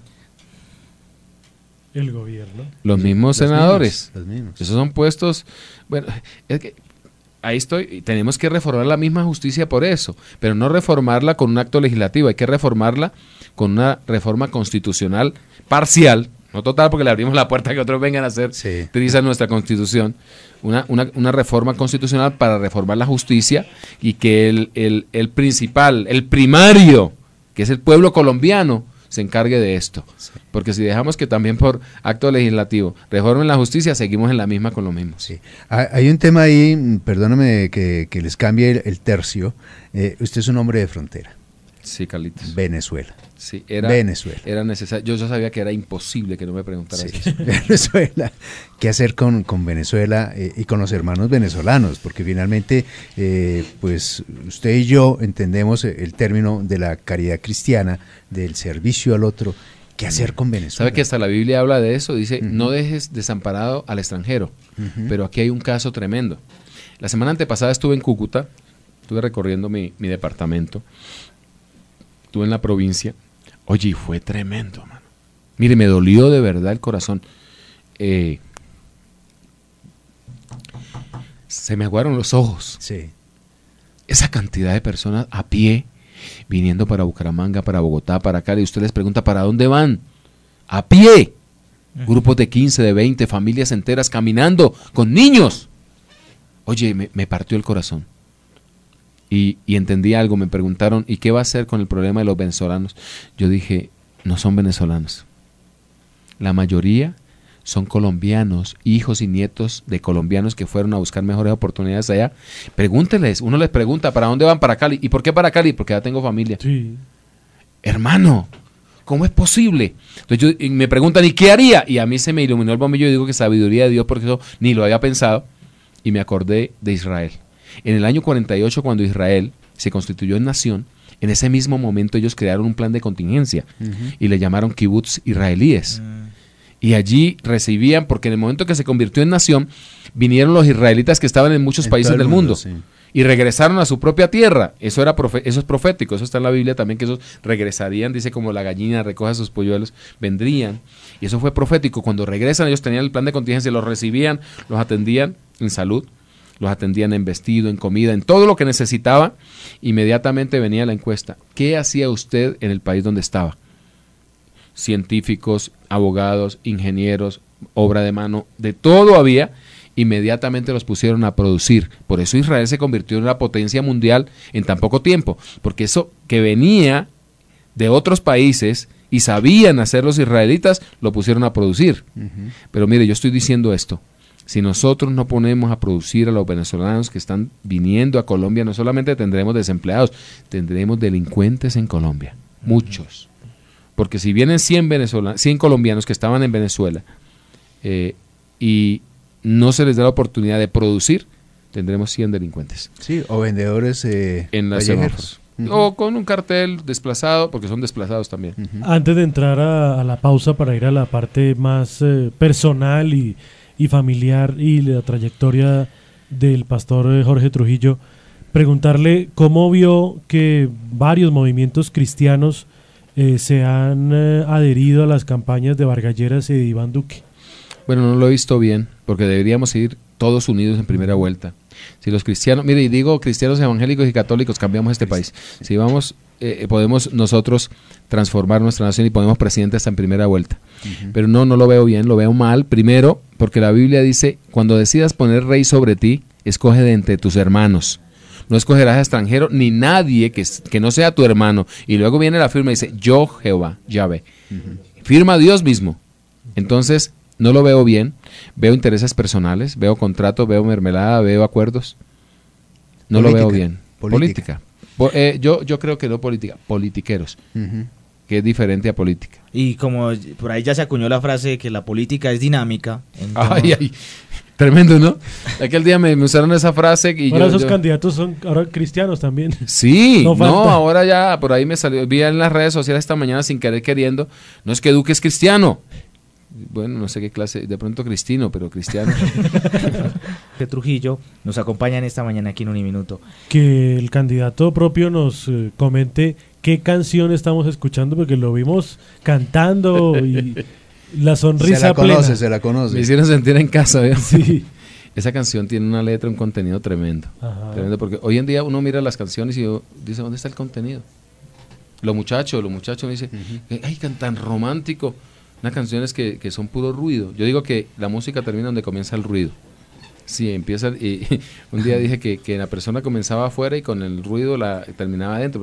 El gobierno. Los mismos senadores. Los mismos. Esos son puestos. Bueno, es que ahí estoy. Tenemos que reformar la misma justicia por eso, pero no reformarla con un acto legislativo. Hay que reformarla con una reforma constitucional parcial, no total, porque le abrimos la puerta a que otros vengan a hacer, utilizan nuestra constitución. Una reforma constitucional para reformar la justicia y que el principal, el primario, que es el pueblo colombiano, se encargue de esto. Sí. Porque si dejamos que también por acto legislativo reformen la justicia, seguimos en la misma con lo mismo. Sí. Hay un tema ahí, perdóname que les cambie el tercio. Usted es un hombre de frontera. Sí, Carlitos. Venezuela. Sí, era necesario. Yo sabía que era imposible que no me preguntaras eso. Venezuela. ¿Qué hacer con Venezuela y con los hermanos venezolanos? Porque finalmente, pues usted y yo entendemos el término de la caridad cristiana, del servicio al otro. ¿Qué hacer con Venezuela? ¿Sabe que hasta la Biblia habla de eso? Dice, no dejes desamparado al extranjero. Pero aquí hay un caso tremendo. La semana antepasada estuve en Cúcuta, estuve recorriendo mi departamento. Estuve en la provincia. Oye, y fue tremendo, mano. Mire, me dolió de verdad el corazón. Se me aguaron los ojos. Sí. Esa cantidad de personas a pie, viniendo para Bucaramanga, para Bogotá, para Cali. Y usted les pregunta, ¿para dónde van? A pie. Grupos de 15, de 20, familias enteras caminando, con niños. Oye, me partió el corazón. Y entendí algo, me preguntaron, ¿y qué va a hacer con el problema de los venezolanos? Yo dije, no son venezolanos. La mayoría son colombianos, hijos y nietos de colombianos que fueron a buscar mejores oportunidades allá. Pregúnteles, uno les pregunta, ¿para dónde van? Para Cali. ¿Y por qué para Cali? Porque ya tengo familia. Sí. Hermano, ¿cómo es posible? Entonces me preguntan, ¿y qué haría? Y a mí se me iluminó el bombillo y digo que sabiduría de Dios, porque eso ni lo había pensado. Y me acordé de Israel. En el año 48, cuando Israel se constituyó en nación, en ese mismo momento ellos crearon un plan de contingencia y le llamaron kibbutz israelíes. Y allí recibían, porque en el momento que se convirtió en nación, vinieron los israelitas que estaban en muchos países del mundo. Sí. Y regresaron a su propia tierra. Eso es profético, eso está en la Biblia también, que esos regresarían, dice, como la gallina recoge sus polluelos, vendrían. Y eso fue profético. Cuando regresan, ellos tenían el plan de contingencia, los recibían, los atendían en salud, los atendían en vestido, en comida, en todo lo que necesitaba. Inmediatamente venía la encuesta. ¿Qué hacía usted en el país donde estaba? Científicos, abogados, ingenieros, obra de mano, de todo había. Inmediatamente los pusieron a producir. Por eso Israel se convirtió en una potencia mundial en tan poco tiempo, porque eso que venía de otros países y sabían hacer los israelitas, lo pusieron a producir. Pero mire, yo estoy diciendo esto. Si nosotros no ponemos a producir a los venezolanos que están viniendo a Colombia, no solamente tendremos desempleados, tendremos delincuentes en Colombia, muchos. Porque si vienen 100 colombianos que estaban en Venezuela y no se les da la oportunidad de producir, tendremos 100 delincuentes. Sí, o vendedores en las semáforos. O con un cartel desplazado, porque son desplazados también. Antes de entrar a la pausa para ir a la parte más personal y familiar y la trayectoria del pastor Jorge Trujillo, preguntarle cómo vio que varios movimientos cristianos se han adherido a las campañas de Vargas Lleras y de Iván Duque. Bueno, no lo he visto bien, porque deberíamos ir todos unidos en primera vuelta. Si los cristianos, mire, y digo cristianos evangélicos y católicos, cambiamos este país. Si vamos, podemos nosotros transformar nuestra nación y ponemos presidentes en primera vuelta. Pero no lo veo bien, lo veo mal. Primero, porque la Biblia dice, cuando decidas poner rey sobre ti, escoge de entre tus hermanos. No escogerás a extranjero ni nadie que no sea tu hermano. Y luego viene la firma y dice, yo Jehová, Yahvé. Firma a Dios mismo. Entonces, no lo veo bien. Veo intereses personales, veo contratos, veo mermelada, veo acuerdos. No política, lo veo bien. Política. Yo creo que no política, politiqueros. Que es diferente a política. Y como por ahí ya se acuñó la frase de que la política es dinámica. Entonces... Tremendo, ¿no? Aquel día me usaron esa frase y ahora esos candidatos son ahora cristianos también. Sí, no, ahora ya por ahí me salió, vi en las redes sociales esta mañana sin querer queriendo, no es que Duque es cristiano. Bueno, no sé qué clase, de pronto cristino, pero cristiano. De Trujillo nos acompañan esta mañana aquí en Uniminuto. Que el candidato propio nos comente qué canción estamos escuchando, porque lo vimos cantando y la sonrisa plena. Se la conoce. Me hicieron sentir en casa, ¿verdad? Sí. Esa canción tiene una letra, un contenido tremendo. Ajá. Tremendo, porque hoy en día uno mira las canciones y dice, ¿dónde está el contenido? Los muchachos me dicen, ay, tan romántico. Unas canciones que son puro ruido. Yo digo que la música termina donde comienza el ruido. Sí, empieza, y un día dije que la persona comenzaba afuera y con el ruido la terminaba adentro.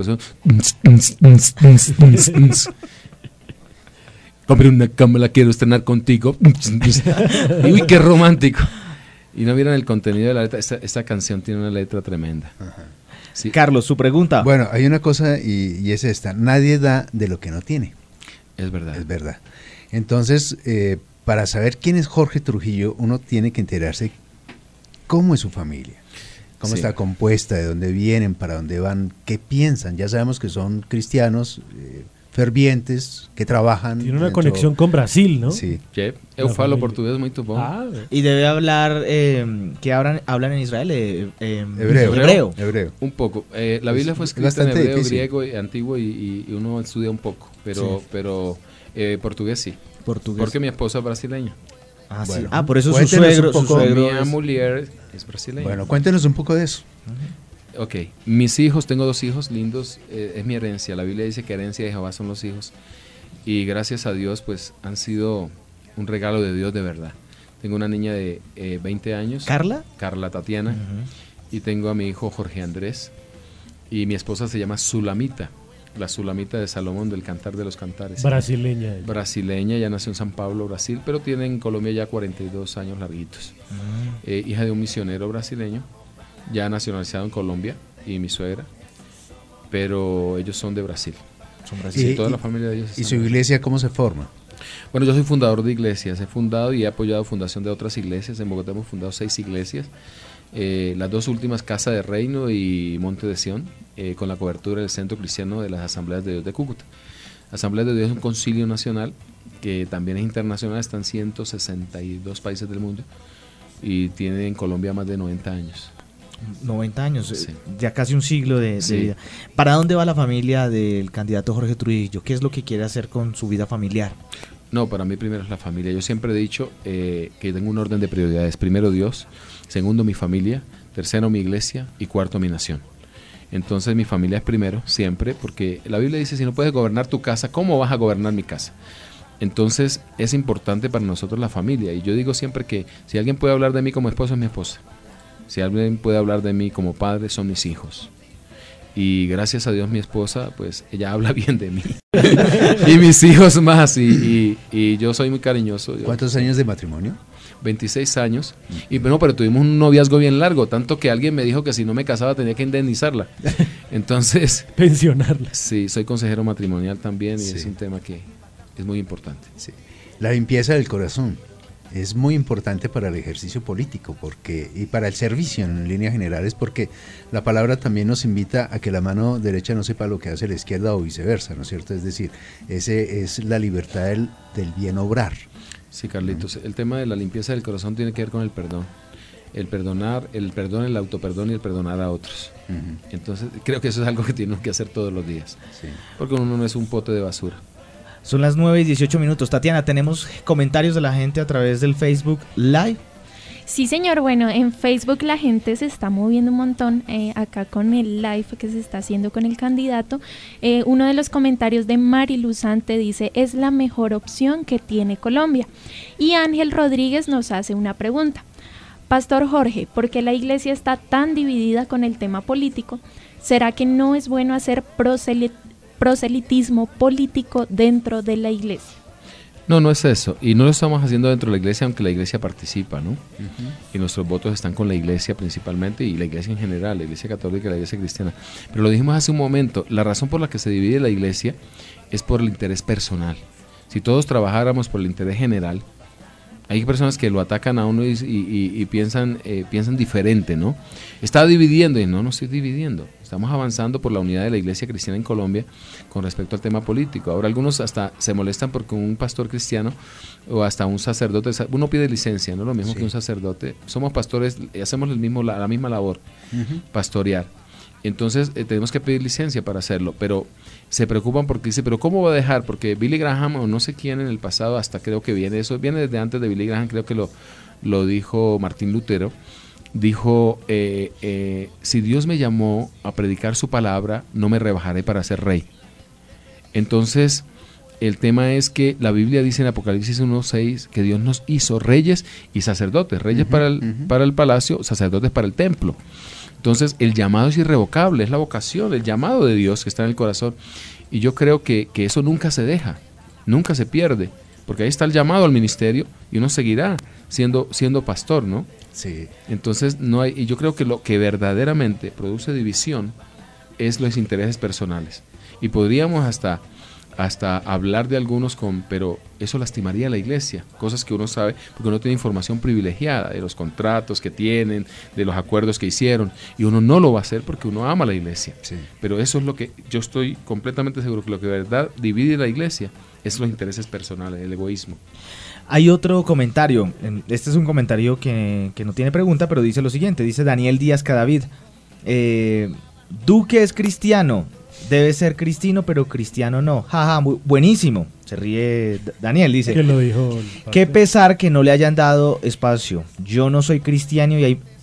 Compré una cama, la quiero estrenar contigo. Y, uy, qué romántico. Y no vieron el contenido de la letra. Esta canción tiene una letra tremenda. Sí. Carlos, su pregunta. Bueno, hay una cosa y es esta. Nadie da de lo que no tiene. Es verdad. Es verdad. Entonces, para saber quién es Jorge Trujillo, uno tiene que enterarse cómo es su familia, cómo está compuesta, de dónde vienen, para dónde van, qué piensan. Ya sabemos que son cristianos fervientes, que trabajan. Tiene una conexión con Brasil, ¿no? Sí. Eu falo portugués muy bom. Y debe hablar, que hablan en Israel, hebreo. Un poco. La Biblia fue escrita en hebreo, griego, antiguo y uno estudia un poco, pero portugués sí. Porque mi esposa es brasileña. Bueno, por eso su suegro mi mujer es brasileña. Bueno, cuéntenos un poco de eso. Ok, mis hijos, tengo 2 hijos lindos, es mi herencia. La Biblia dice que herencia de Jehová son los hijos. Y gracias a Dios, pues han sido un regalo de Dios de verdad. Tengo una niña de 20 años. ¿Carla? Carla Tatiana. Y tengo a mi hijo Jorge Andrés. Y mi esposa se llama Sulamita. La Sulamita de Salomón, del Cantar de los Cantares. Brasileña. Brasileña, ya nació en San Pablo, Brasil, pero tiene en Colombia ya 42 años larguitos. Hija de un misionero brasileño, ya nacionalizado en Colombia, y mi suegra, pero ellos son de Brasil. Son brasileños. Toda la familia de ellos. ¿Y su iglesia cómo se forma? Bueno, yo soy fundador de iglesias, he fundado y he apoyado fundación de otras iglesias. En Bogotá hemos fundado 6 iglesias. Las 2 últimas, Casa de Reino y Monte de Sión, con la cobertura del Centro Cristiano de las Asambleas de Dios de Cúcuta. Asambleas de Dios es un concilio nacional que también es internacional, está en 162 países del mundo y tiene en Colombia más de 90 años. 90 años, sí. Ya casi un siglo de vida. ¿Para dónde va la familia del candidato Jorge Trujillo? ¿Qué es lo que quiere hacer con su vida familiar? No, para mí primero es la familia. Yo siempre he dicho que tengo un orden de prioridades. Primero Dios, segundo mi familia, tercero mi iglesia y cuarto mi nación. Entonces mi familia es primero, siempre, porque la Biblia dice, si no puedes gobernar tu casa, ¿cómo vas a gobernar mi casa? Entonces es importante para nosotros la familia. Y yo digo siempre que si alguien puede hablar de mí como esposo, es mi esposa. Si alguien puede hablar de mí como padre, son mis hijos. Y gracias a Dios mi esposa, pues ella habla bien de mí. Y mis hijos más. Y yo soy muy cariñoso. ¿Cuántos años de matrimonio? 26 años. Y bueno, pero tuvimos un noviazgo bien largo, tanto que alguien me dijo que si no me casaba tenía que indemnizarla. Entonces... pensionarla. Sí, soy consejero matrimonial también y es un tema que es muy importante. Sí. La limpieza del corazón es muy importante para el ejercicio político y para el servicio en líneas generales, porque la palabra también nos invita a que la mano derecha no sepa lo que hace la izquierda o viceversa, ¿no es cierto? Es decir, ese es la libertad del bien obrar. Sí, Carlitos, el tema de la limpieza del corazón tiene que ver con el perdón. El perdonar, el perdón, el autoperdón y el perdonar a otros. Entonces, creo que eso es algo que tenemos que hacer todos los días. Sí. Porque uno no es un pote de basura. Son las 9:18. Tatiana, tenemos comentarios de la gente a través del Facebook Live. Sí, señor. Bueno, en Facebook la gente se está moviendo un montón acá con el live que se está haciendo con el candidato. Uno de los comentarios de Mari Luzante dice, es la mejor opción que tiene Colombia. Y Ángel Rodríguez nos hace una pregunta. Pastor Jorge, ¿por qué la iglesia está tan dividida con el tema político? ¿Será que no es bueno hacer proselitismo político dentro de la iglesia? No, no es eso. Y no lo estamos haciendo dentro de la iglesia, aunque la iglesia participa, ¿no? Y nuestros votos están con la iglesia principalmente y la iglesia en general, la iglesia católica y la iglesia cristiana. Pero lo dijimos hace un momento, la razón por la que se divide la iglesia es por el interés personal. Si todos trabajáramos por el interés general, Hay personas que lo atacan a uno y piensan diferente, ¿no? Está dividiendo, y no estoy dividiendo. Estamos avanzando por la unidad de la Iglesia Cristiana en Colombia con respecto al tema político. Ahora algunos hasta se molestan porque un pastor cristiano o hasta un sacerdote, uno pide licencia, no lo mismo que un sacerdote. Somos pastores y hacemos la misma labor, pastorear. Entonces tenemos que pedir licencia para hacerlo, pero se preocupan porque dice, pero ¿cómo va a dejar? Porque Billy Graham o no sé quién en el pasado, hasta creo que viene desde antes de Billy Graham, creo que lo dijo Martín Lutero, dijo, si Dios me llamó a predicar su palabra, no me rebajaré para ser rey. Entonces, el tema es que la Biblia dice en Apocalipsis 1:6 que Dios nos hizo reyes y sacerdotes, reyes para el palacio, sacerdotes para el templo. Entonces el llamado es irrevocable, es la vocación, el llamado de Dios que está en el corazón. Y yo creo que eso nunca se deja, nunca se pierde, porque ahí está el llamado al ministerio y uno seguirá siendo pastor, ¿no? Sí. Entonces no hay, y yo creo que lo que verdaderamente produce división es los intereses personales. Y podríamos hasta hablar de algunos pero eso lastimaría a la iglesia, cosas que uno sabe porque uno tiene información privilegiada de los contratos que tienen, de los acuerdos que hicieron, y uno no lo va a hacer porque uno ama a la iglesia. Sí. Pero eso es lo que yo estoy completamente seguro, que lo que de verdad divide la iglesia es los intereses personales, el egoísmo. Hay otro comentario, este es un comentario que no tiene pregunta, pero dice lo siguiente, dice Daniel Díaz Cadavid, Duque es cristiano, debe ser cristino, pero cristiano no. Jaja, buenísimo. Se ríe Daniel, dice. ¿Quién lo dijo? Qué pesar que no le hayan dado espacio. Yo no soy cristiano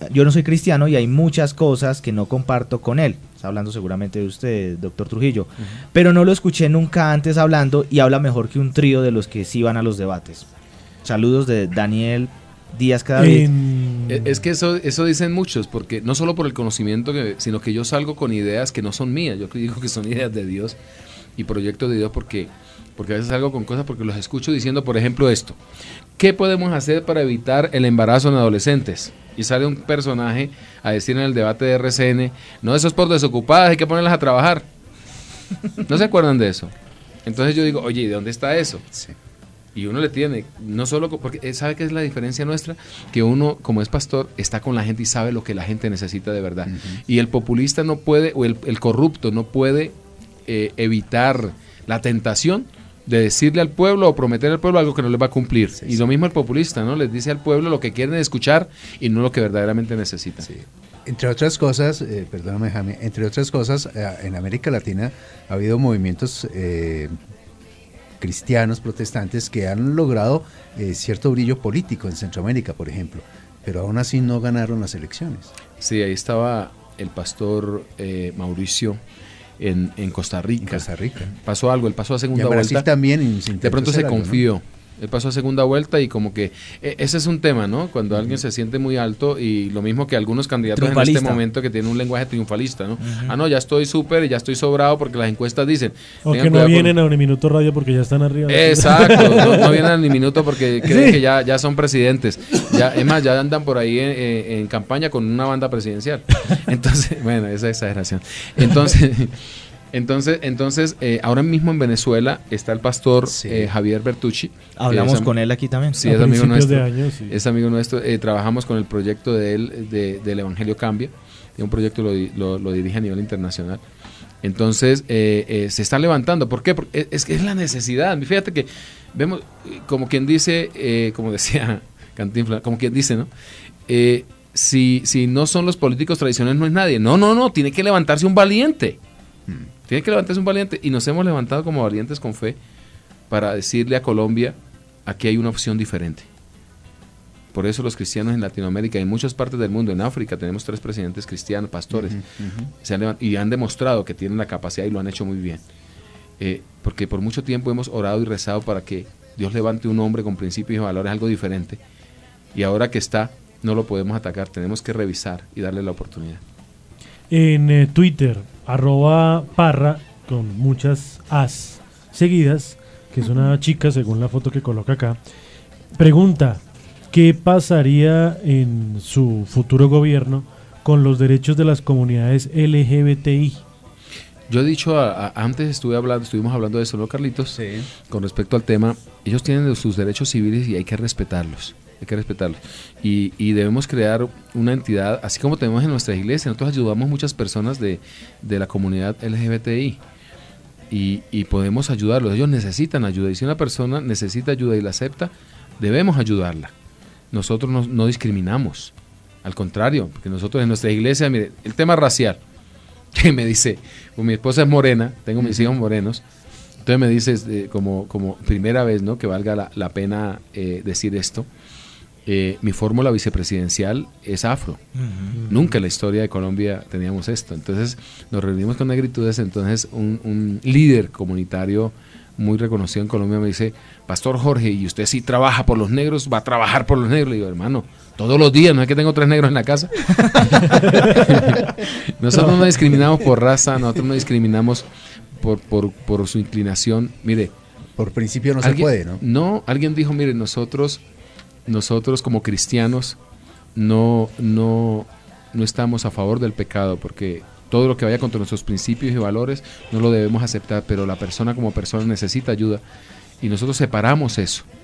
y hay muchas cosas que no comparto con él. Está hablando seguramente de usted, doctor Trujillo. Pero no lo escuché nunca antes hablando y habla mejor que un trío de los que sí van a los debates. Saludos de Daniel Díaz Cadavid. Es que eso dicen muchos, porque no solo por el conocimiento, sino que yo salgo con ideas que no son mías. Yo digo que son ideas de Dios y proyectos de Dios porque a veces salgo con cosas porque los escucho diciendo, por ejemplo, esto. ¿Qué podemos hacer para evitar el embarazo en adolescentes? Y sale un personaje a decir en el debate de RCN, no, eso es por desocupadas, hay que ponerlas a trabajar. ¿No se acuerdan de eso? Entonces yo digo, oye, ¿y de dónde está eso? Sí. Y uno le tiene, no solo porque ¿sabe qué es la diferencia nuestra? Que uno, como es pastor, está con la gente y sabe lo que la gente necesita de verdad. Y el populista no puede, o el corrupto no puede evitar la tentación de decirle al pueblo o prometer al pueblo algo que no les va a cumplir. Sí, y lo mismo el populista, ¿no? Les dice al pueblo lo que quieren escuchar y no lo que verdaderamente necesitan. Sí. Entre otras cosas, perdóname Jaime, en América Latina ha habido movimientos cristianos protestantes que han logrado cierto brillo político en Centroamérica, por ejemplo, pero aún así no ganaron las elecciones. Sí, ahí estaba el pastor Mauricio en Costa Rica. En Costa Rica. Pasó algo, él pasó a segunda vuelta. Y en Brasil también. De pronto se confió. ¿No? Él pasó a segunda vuelta y como que ese es un tema, ¿no? Cuando alguien se siente muy alto y lo mismo que algunos candidatos en este momento que tienen un lenguaje triunfalista, ¿no? No, ya estoy súper, ya estoy sobrado porque las encuestas dicen. O que no vienen a Uniminuto Radio porque ya están arriba. Exacto, no vienen a Uniminuto porque creen que ya son presidentes. Es más, ya andan por ahí en campaña con una banda presidencial. Entonces, bueno, esa es exageración. Entonces, ahora mismo en Venezuela está el pastor Javier Bertucci. Hablamos con él aquí también. Sí, es amigo nuestro. Es amigo nuestro. Trabajamos con el proyecto de él, del Evangelio Cambia. Un proyecto lo dirige a nivel internacional. Entonces, se está levantando. ¿Por qué? Porque es la necesidad. Fíjate que vemos, como quien dice, como decía Cantinflas, como quien dice, ¿no? Si no son los políticos tradicionales, no es nadie. No, tiene que levantarse un valiente. Tiene que levantarse un valiente y nos hemos levantado como valientes con fe para decirle a Colombia, aquí hay una opción diferente. Por eso los cristianos en Latinoamérica y en muchas partes del mundo, en África, tenemos 3 presidentes cristianos, pastores, y han demostrado que tienen la capacidad y lo han hecho muy bien. Porque por mucho tiempo hemos orado y rezado para que Dios levante un hombre con principios y valores, algo diferente. Y ahora que está, no lo podemos atacar, tenemos que revisar y darle la oportunidad. En Twitter, @Parra, con muchas as seguidas, que es una chica, según la foto que coloca acá, pregunta, ¿qué pasaría en su futuro gobierno con los derechos de las comunidades LGBTI? Yo he dicho, antes estuvimos hablando de eso, ¿no, Carlitos? Sí. Con respecto al tema, ellos tienen sus derechos civiles y hay que respetarlos. Y debemos crear una entidad, así como tenemos en nuestras iglesias. Nosotros ayudamos muchas personas de la comunidad LGBTI y podemos ayudarlos. Ellos necesitan ayuda, y si una persona necesita ayuda y la acepta, debemos ayudarla. Nosotros no discriminamos, al contrario, porque nosotros en nuestra iglesia, mire, el tema racial, que me dice, pues mi esposa es morena, tengo mis hijos morenos, entonces me dice como primera vez, ¿no?, que valga la pena decir esto. Mi fórmula vicepresidencial es afro. Nunca en la historia de Colombia teníamos esto. Entonces nos reunimos con negritudes. Entonces un líder comunitario muy reconocido en Colombia me dice: Pastor Jorge, ¿y usted sí trabaja por los negros? ¿Va a trabajar por los negros? Le digo: hermano, todos los días, no es que tengo 3 negros en la casa. Nosotros no discriminamos por raza, nosotros no discriminamos por su inclinación. Mire, por principio no se puede, ¿no? No, alguien dijo: mire, nosotros como cristianos no estamos a favor del pecado, porque todo lo que vaya contra nuestros principios y valores no lo debemos aceptar, pero la persona como persona necesita ayuda, y nosotros separamos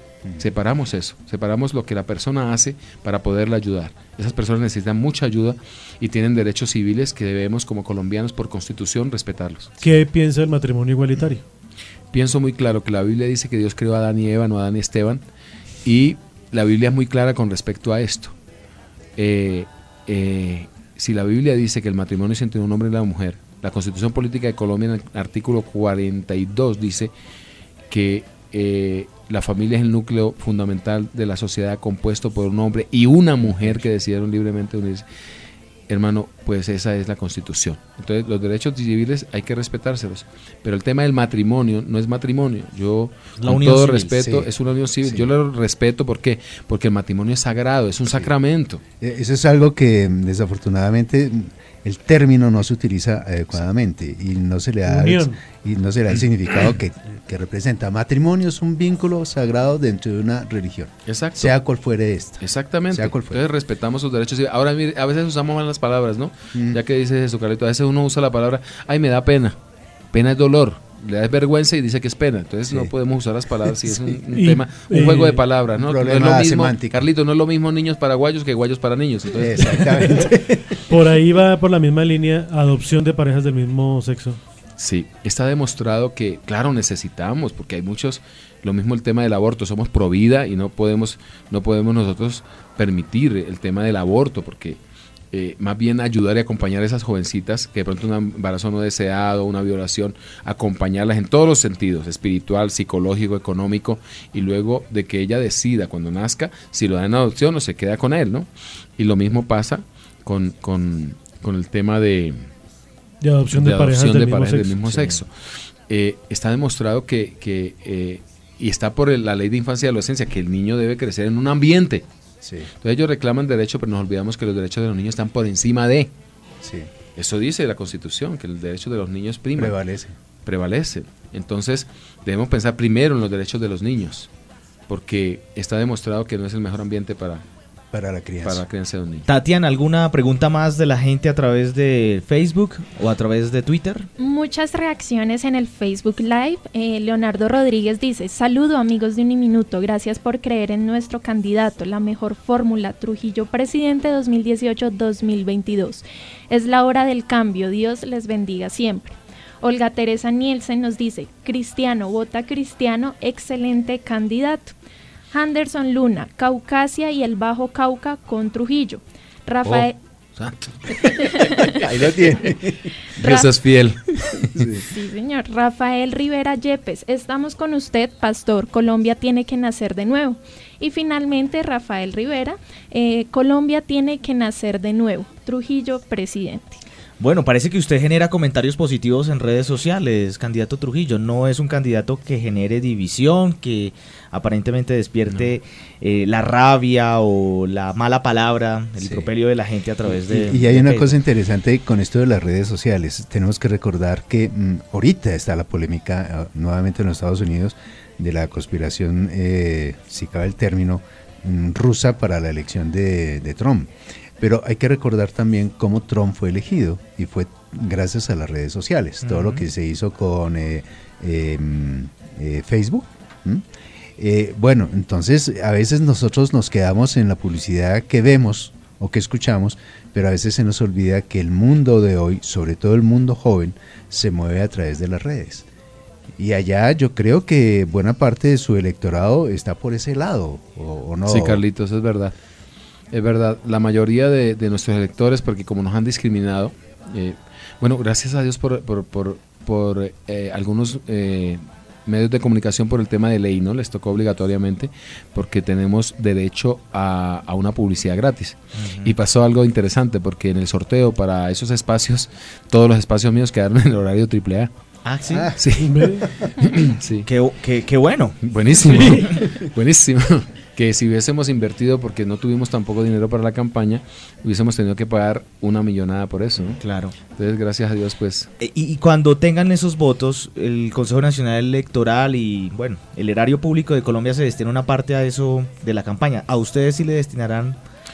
lo que la persona hace para poderla ayudar. Esas personas necesitan mucha ayuda y tienen derechos civiles que debemos, como colombianos, por constitución, respetarlos. ¿Qué piensa del matrimonio igualitario? Pienso muy claro que la Biblia dice que Dios creó a Adán y Eva, no a Adán y Esteban, y la Biblia es muy clara con respecto a esto. Si la Biblia dice que el matrimonio es entre un hombre y una mujer, la Constitución Política de Colombia en el artículo 42 dice que la familia es el núcleo fundamental de la sociedad, compuesto por un hombre y una mujer que decidieron libremente unirse. Hermano, pues esa es la Constitución. Entonces los derechos civiles hay que respetárselos, pero el tema del matrimonio no es matrimonio. Yo, con todo respeto, es una unión civil. Yo lo respeto, ¿por qué? Porque el matrimonio es sagrado, es un sacramento. Eso es algo que desafortunadamente el término no se utiliza adecuadamente y no se le da el significado que representa. Matrimonio es un vínculo sagrado dentro de una religión. Exacto. Sea cual fuere esta. Exactamente. Sea cual fuere. Entonces respetamos sus derechos. Ahora, mire, a veces usamos mal las palabras, ¿no? Ya que dice Jesús Carlito, a veces uno usa la palabra: ay, me da pena. Pena es dolor. Le da vergüenza y dice que es pena. Entonces no podemos usar las palabras, si es un tema, un juego de palabras, ¿no? No es lo mismo, semántico. Carlito, no es lo mismo niños paraguayos que guayos para niños. Entonces, exactamente. Por ahí va por la misma línea, adopción de parejas del mismo sexo. Sí, está demostrado que, claro, necesitamos, porque hay muchos, lo mismo el tema del aborto, somos pro vida y no podemos nosotros permitir el tema del aborto, porque más bien ayudar y acompañar a esas jovencitas que de pronto un embarazo no deseado, una violación, acompañarlas en todos los sentidos, espiritual, psicológico, económico, y luego de que ella decida cuando nazca si lo da en adopción o se queda con él, ¿no? Y lo mismo pasa con el tema de adopción de parejas del mismo sexo. Está demostrado que y está por la ley de infancia y adolescencia, que el niño debe crecer en un ambiente. Sí. Entonces ellos reclaman derecho, pero nos olvidamos que los derechos de los niños están por encima de. Sí. Eso dice la Constitución, que el derecho de los niños prevalece. Entonces debemos pensar primero en los derechos de los niños, porque está demostrado que no es el mejor ambiente para la crianza de un niño. Tatiana, ¿alguna pregunta más de la gente a través de Facebook o a través de Twitter? Muchas reacciones en el Facebook Live. Leonardo Rodríguez dice: saludo amigos de Uniminuto, gracias por creer en nuestro candidato, la mejor fórmula, Trujillo presidente 2018-2022. Es la hora del cambio, Dios les bendiga siempre. Olga Teresa Nielsen nos dice: cristiano, vota cristiano, excelente candidato. Anderson Luna, Caucasia y el Bajo Cauca con Trujillo. Rafael... Ahí lo tiene. Dios es fiel. Sí, señor. Rafael Rivera Yepes, estamos con usted, pastor. Colombia tiene que nacer de nuevo. Y finalmente, Rafael Rivera, Colombia tiene que nacer de nuevo. Trujillo, presidente. Bueno, parece que usted genera comentarios positivos en redes sociales, candidato Trujillo. No es un candidato que genere división, que aparentemente despierte la rabia o la mala palabra, el impropelio de la gente a través de... Y hay una cosa interesante con esto de las redes sociales. Tenemos que recordar que ahorita está la polémica nuevamente en los Estados Unidos de la conspiración, si cabe el término, rusa para la elección de Trump. Pero hay que recordar también cómo Trump fue elegido, y fue gracias a las redes sociales. Todo lo que se hizo con Facebook, Bueno, entonces a veces nosotros nos quedamos en la publicidad que vemos o que escuchamos, pero a veces se nos olvida que el mundo de hoy, sobre todo el mundo joven, se mueve a través de las redes. Y allá yo creo que buena parte de su electorado está por ese lado, ¿o no? Sí, Carlitos, es verdad. Es verdad, la mayoría de nuestros electores, porque como nos han discriminado, bueno, gracias a Dios por algunos medios de comunicación por el tema de ley, ¿no? Les tocó obligatoriamente porque tenemos derecho a una publicidad gratis. Y pasó algo interesante porque en el sorteo para esos espacios, todos los espacios míos quedaron en el horario AAA. Ah, sí. Sí. Sí. Qué bueno. Buenísimo. Buenísimo. Que si hubiésemos invertido, porque no tuvimos tampoco dinero para la campaña, hubiésemos tenido que pagar una millonada por eso, ¿no? Claro. Entonces, gracias a Dios, pues... Y cuando tengan esos votos, el Consejo Nacional Electoral y, bueno, el erario público de Colombia se destina una parte a eso de la campaña. ¿A ustedes sí le destinarán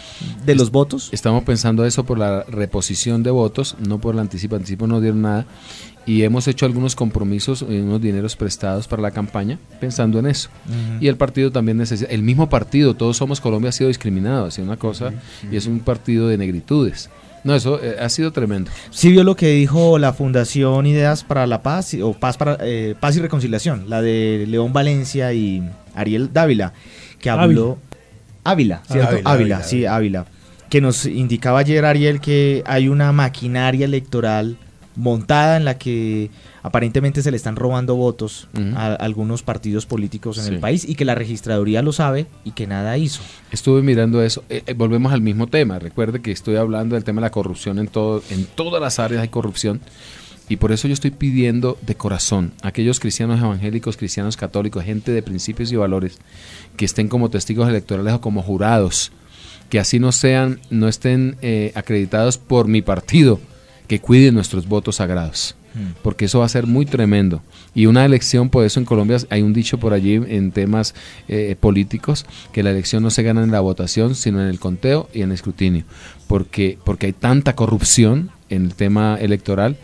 de los votos? Estamos pensando eso por la reposición de votos, no por el anticipo. Anticipo no dieron nada. Y hemos hecho algunos compromisos, unos dineros prestados para la campaña, pensando en eso. Y el partido también necesita, el mismo partido, Todos Somos Colombia ha sido discriminado, ha sido una cosa, y es un partido de negritudes. No, eso ha sido tremendo. Sí vio lo que dijo la Fundación Ideas para la Paz, o Paz y Reconciliación, la de León Valencia y Ariel Dávila, que habló... Ávila, ¿cierto? Ávila. Que nos indicaba ayer, Ariel, que hay una maquinaria electoral montada en la que aparentemente se le están robando votos a algunos partidos políticos en el país y que la registraduría lo sabe y que nada hizo. Estuve mirando eso, volvemos al mismo tema. Recuerde que estoy hablando del tema de la corrupción en todas las áreas hay corrupción, y por eso yo estoy pidiendo de corazón a aquellos cristianos evangélicos, cristianos católicos, gente de principios y valores que estén como testigos electorales o como jurados, que así no estén acreditados por mi partido, que cuiden nuestros votos sagrados, porque eso va a ser muy tremendo. Y una elección, por eso en Colombia hay un dicho por allí en temas políticos, que la elección no se gana en la votación, sino en el conteo y en el escrutinio, porque hay tanta corrupción en el tema electoral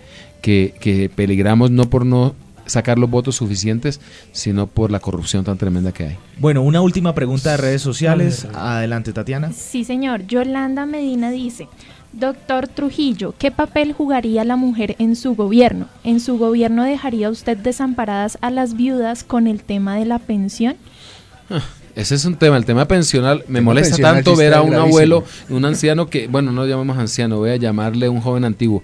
que peligramos no por no sacar los votos suficientes, sino por la corrupción tan tremenda que hay. Bueno, una última pregunta de redes sociales. Adelante, Tatiana. Sí, señor. Yolanda Medina dice: Doctor Trujillo, ¿qué papel jugaría la mujer en su gobierno? ¿En su gobierno dejaría usted desamparadas a las viudas con el tema de la pensión? Ese es un tema, el tema pensional. Me molesta tanto ver a un abuelo, un anciano que, bueno, no lo llamamos anciano, voy a llamarle un joven antiguo.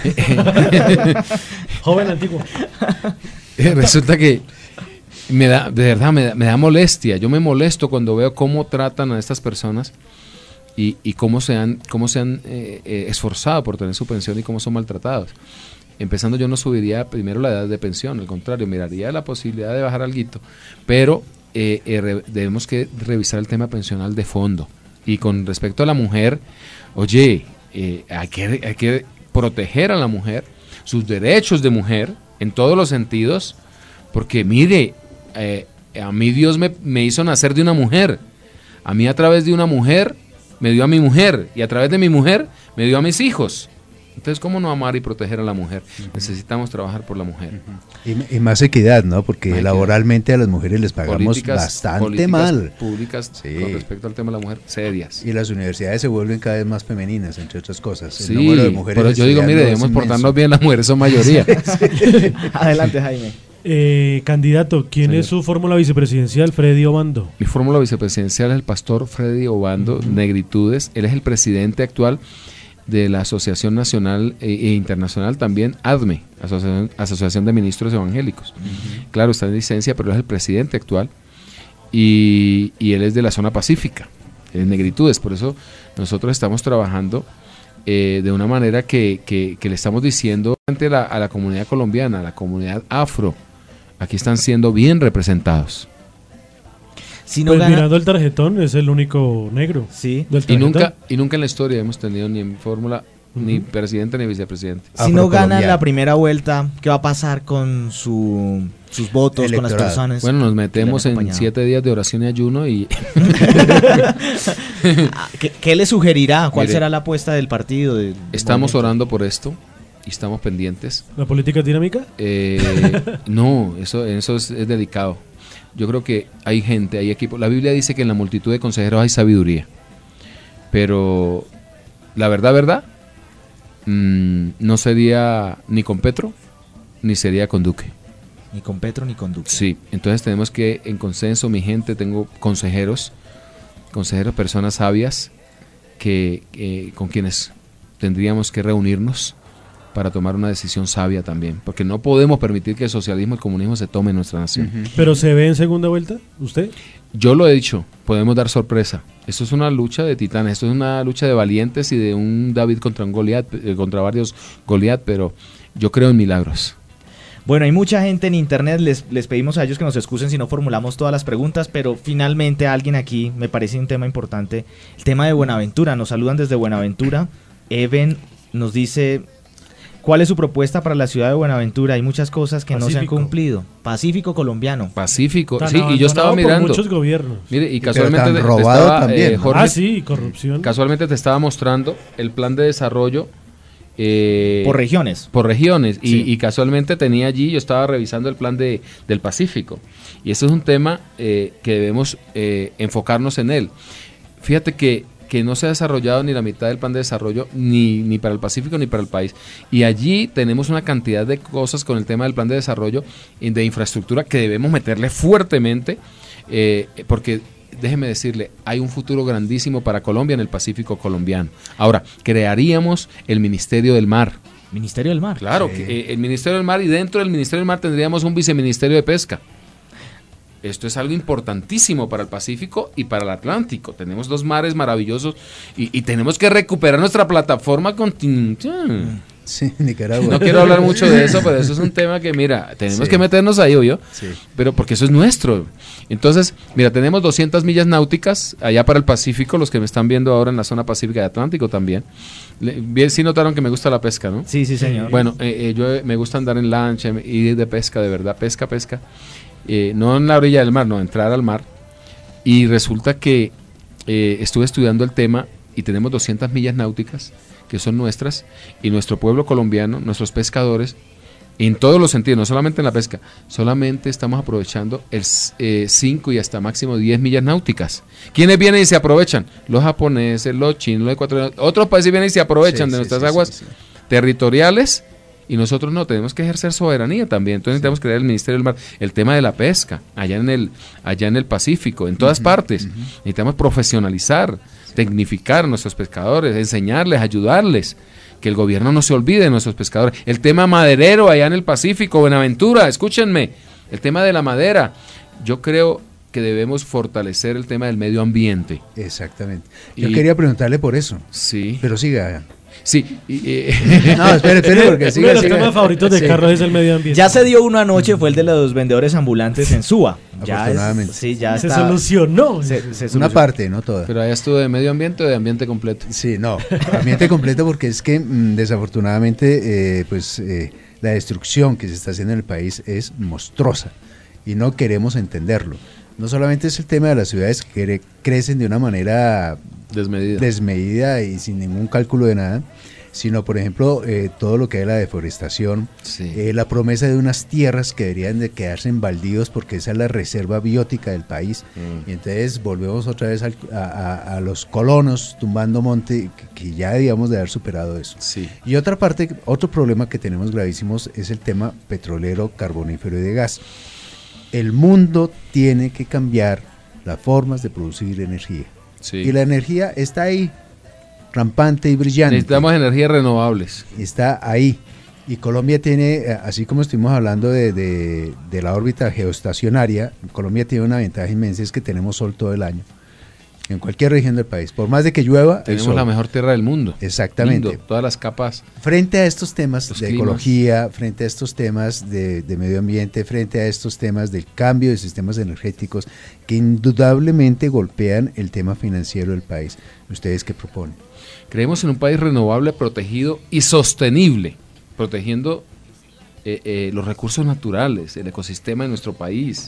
Joven antiguo. Resulta que de verdad me da molestia. Yo me molesto cuando veo cómo tratan a estas personas y cómo se han esforzado por tener su pensión y cómo son maltratados. Empezando, yo no subiría primero la edad de pensión, al contrario, miraría la posibilidad de bajar alguito, pero debemos que revisar el tema pensional de fondo. Y con respecto a la mujer, oye, hay que proteger a la mujer, sus derechos de mujer, en todos los sentidos, porque mire, a mí Dios me hizo nacer de una mujer, a mí a través de una mujer me dio a mi mujer, y a través de mi mujer me dio a mis hijos. Entonces, ¿cómo no amar y proteger a la mujer? Necesitamos trabajar por la mujer. Y más equidad, ¿no? Porque laboralmente a las mujeres les pagamos bastante mal. Públicas con respecto al tema de la mujer, serias. Y las universidades se vuelven cada vez más femeninas, entre otras cosas. Sí, el número de mujeres, pero yo digo, mire, debemos portarnos bien, las mujeres son mayoría. Adelante, Jaime. Candidato, ¿quién es su fórmula vicepresidencial? Freddy Obando. Mi fórmula vicepresidencial es el pastor Freddy Obando, Negritudes. Él es el presidente actual de la Asociación Nacional e Internacional, también ADME, Asociación de Ministros Evangélicos. Claro, está en licencia, pero él es el presidente actual y él es de la zona pacífica, en Negritudes. Por eso nosotros estamos trabajando de una manera que le estamos diciendo a la comunidad colombiana, a la comunidad afro, aquí están siendo bien representados. Si no pues mirando el tarjetón, es el único negro. Sí. Y nunca en la historia hemos tenido ni en fórmula ni presidente ni vicepresidente. Si no ganan la primera vuelta, ¿qué va a pasar con sus votos, con las personas? Bueno, nos metemos en 7 días de oración y ayuno y... ¿Qué le sugerirá? ¿Cuál será la apuesta del partido? Estamos orando por esto y estamos pendientes. ¿La política es dinámica? No, eso es delicado. yo creo que hay gente, hay equipo. La Biblia dice que en la multitud de consejeros hay sabiduría, pero la verdad, no sería ni con Petro, ni sería con Duque. Ni con Petro ni con Duque. Sí, entonces tenemos que, en consenso, mi gente, tengo consejeros, personas sabias, con quienes tendríamos que reunirnos para tomar una decisión sabia también, porque no podemos permitir que el socialismo y el comunismo se tome en nuestra nación. ¿Pero se ve en segunda vuelta usted? Yo lo he dicho, podemos dar sorpresa. Esto es una lucha de titanes, esto es una lucha de valientes y de un David contra un Goliat, contra varios Goliat, pero yo creo en milagros. Bueno, hay mucha gente en internet, les pedimos a ellos que nos excusen si no formulamos todas las preguntas, pero finalmente alguien aquí, me parece un tema importante, el tema de Buenaventura, nos saludan desde Buenaventura. Even nos dice, ¿cuál es su propuesta para la ciudad de Buenaventura? Hay muchas cosas que no se han cumplido. Pacífico colombiano. Pacífico, sí, y yo estaba mirando. Muchos gobiernos. Mire, y casualmente te estaba, también, Jorge, sí, corrupción. Casualmente te estaba mostrando el plan de desarrollo. Por regiones. Por regiones, Sí. y casualmente tenía allí, yo estaba revisando el plan del Pacífico, y eso es un tema que debemos enfocarnos en él. Fíjate que no se ha desarrollado ni la mitad del plan de desarrollo ni para el Pacífico ni para el país, y allí tenemos una cantidad de cosas con el tema del plan de desarrollo y de infraestructura que debemos meterle fuertemente, porque déjeme decirle, hay un futuro grandísimo para Colombia en el Pacífico colombiano. Ahora, crearíamos el Ministerio del Mar. Ministerio del Mar. Claro, Sí. que, el Ministerio del Mar, y dentro del Ministerio del Mar tendríamos un viceministerio de pesca. Esto es algo importantísimo para el Pacífico y para el Atlántico. Tenemos dos mares maravillosos y tenemos que recuperar nuestra plataforma continental. Sí, Nicaragua. No quiero hablar mucho de eso, pero eso es un tema que, mira, tenemos que meternos ahí, ¿oyó? Sí. Pero porque eso es nuestro. Entonces, mira, tenemos 200 millas náuticas allá para el Pacífico, los que me están viendo ahora en la zona pacífica de Atlántico también. Bien, sí notaron que me gusta la pesca, ¿no? Sí, sí, señor. Bueno, yo me gusta andar en lancha, ir de pesca, de verdad, pesca. No en la orilla del mar, no, entrar al mar. Y resulta que estuve estudiando el tema y tenemos 200 millas náuticas que son nuestras, y nuestro pueblo colombiano, nuestros pescadores, en todos los sentidos, no solamente en la pesca, solamente estamos aprovechando el 5 y hasta máximo 10 millas náuticas. ¿Quiénes vienen y se aprovechan? Los japoneses, los chinos, los ecuatorianos, otros países vienen y se aprovechan de nuestras aguas territoriales, y nosotros no, tenemos que ejercer soberanía también. Entonces necesitamos crear el Ministerio del Mar, el tema de la pesca, allá en el Pacífico, en todas partes. Necesitamos profesionalizar, tecnificar a nuestros pescadores, enseñarles, ayudarles, que el gobierno no se olvide de nuestros pescadores. El tema maderero allá en el Pacífico, Buenaventura, escúchenme, el tema de la madera. Yo creo que debemos fortalecer el tema del medio ambiente. Exactamente. Yo quería preguntarle por eso. Sí. Pero siga. Sí. No, espere, porque Uno de los temas favoritos de Carlos es el medio ambiente. Ya se dio uno anoche, fue el de los vendedores ambulantes en Suba. Afortunadamente. Ya se está. solucionó. Se Una solucionó. parte, no toda. Pero allá estuvo de medio ambiente o de ambiente completo. Sí, no, ambiente completo, porque es que desafortunadamente la destrucción que se está haciendo en el país es monstruosa y no queremos entenderlo. No solamente es el tema de las ciudades que crecen de una manera desmedida y sin ningún cálculo de nada, sino por ejemplo todo lo que es la deforestación, la promesa de unas tierras que deberían de quedarse en baldíos porque esa es la reserva biótica del país, y entonces volvemos otra vez a los colonos tumbando monte, que ya debíamos de haber superado eso. Sí. Y otra parte, otro problema que tenemos gravísimos es el tema petrolero, carbonífero y de gas. El mundo tiene que cambiar las formas de producir energía. Sí. Y la energía está ahí, rampante y brillante. Necesitamos energías renovables. Está ahí. Y Colombia tiene, así como estuvimos hablando de la órbita geoestacionaria, Colombia tiene una ventaja inmensa, es que tenemos sol todo el año. En cualquier región del país. Por más de que llueva, tenemos la mejor tierra del mundo. Exactamente. Lindo, todas las capas. Frente a estos temas de climas. ecología, frente a estos temas de medio ambiente, frente a estos temas del cambio de sistemas energéticos que indudablemente golpean el tema financiero del país, ¿ustedes qué proponen? Creemos en un país renovable, protegido y sostenible, protegiendo los recursos naturales, el ecosistema de nuestro país,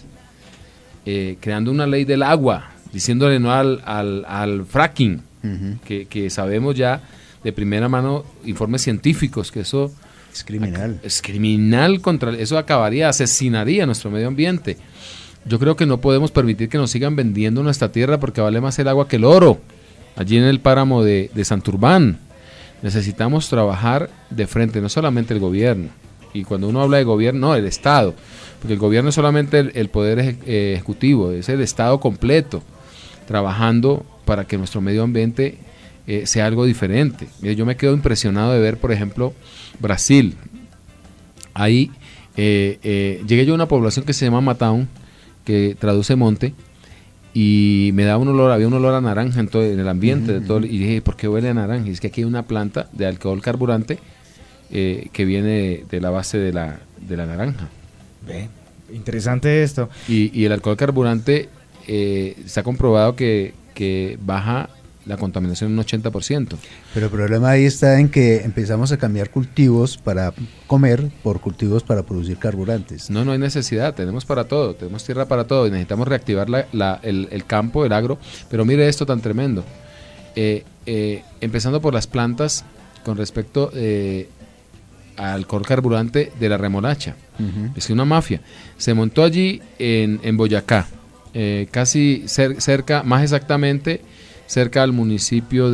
creando una ley del agua, diciéndole no al fracking, que sabemos ya de primera mano, informes científicos, que eso es criminal. Es criminal, eso acabaría, asesinaría nuestro medio ambiente. yo creo que no podemos permitir que nos sigan vendiendo nuestra tierra porque vale más el agua que el oro, allí en el páramo de Santurbán. Necesitamos trabajar de frente, no solamente el gobierno, y cuando uno habla de gobierno, no, el Estado, porque el gobierno es solamente el poder ejecutivo, es el Estado completo, trabajando para que nuestro medio ambiente sea algo diferente. Yo me quedo impresionado de ver, por ejemplo, Brasil. Ahí llegué yo a una población que se llama Mataun, que traduce monte, y me da un olor, había un olor a naranja en el ambiente, de todo, y dije, ¿por qué huele a naranja? Y es que aquí hay una planta de alcohol carburante que viene de la base de la naranja. Interesante esto. Y el alcohol carburante se ha comprobado que baja la contaminación en un 80%. Pero el problema ahí está en que empezamos a cambiar cultivos para comer por cultivos para producir carburantes. No hay necesidad, tenemos para todo, tenemos tierra para todo y necesitamos reactivar el campo, el agro. Pero mire esto tan tremendo. Empezando por las plantas con respecto al alcohol carburante de la remolacha. Es una mafia. Se montó allí en Boyacá, casi cerca, más exactamente, cerca al municipio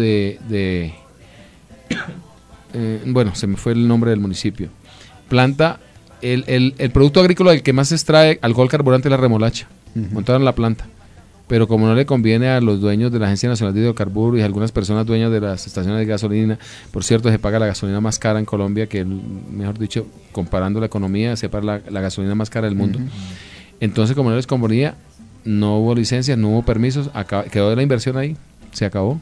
bueno, se me fue el nombre del municipio. Planta, el producto agrícola del que más se extrae alcohol carburante es la remolacha. Montaron la planta. Pero como no le conviene a los dueños de la Agencia Nacional de Hidrocarburos y a algunas personas dueñas de las estaciones de gasolina, por cierto, se paga la gasolina más cara en Colombia, que mejor dicho, comparando la economía, se paga la gasolina más cara del mundo. Entonces, como no les convenía, no hubo licencias, no hubo permisos, quedó la inversión ahí, se acabó.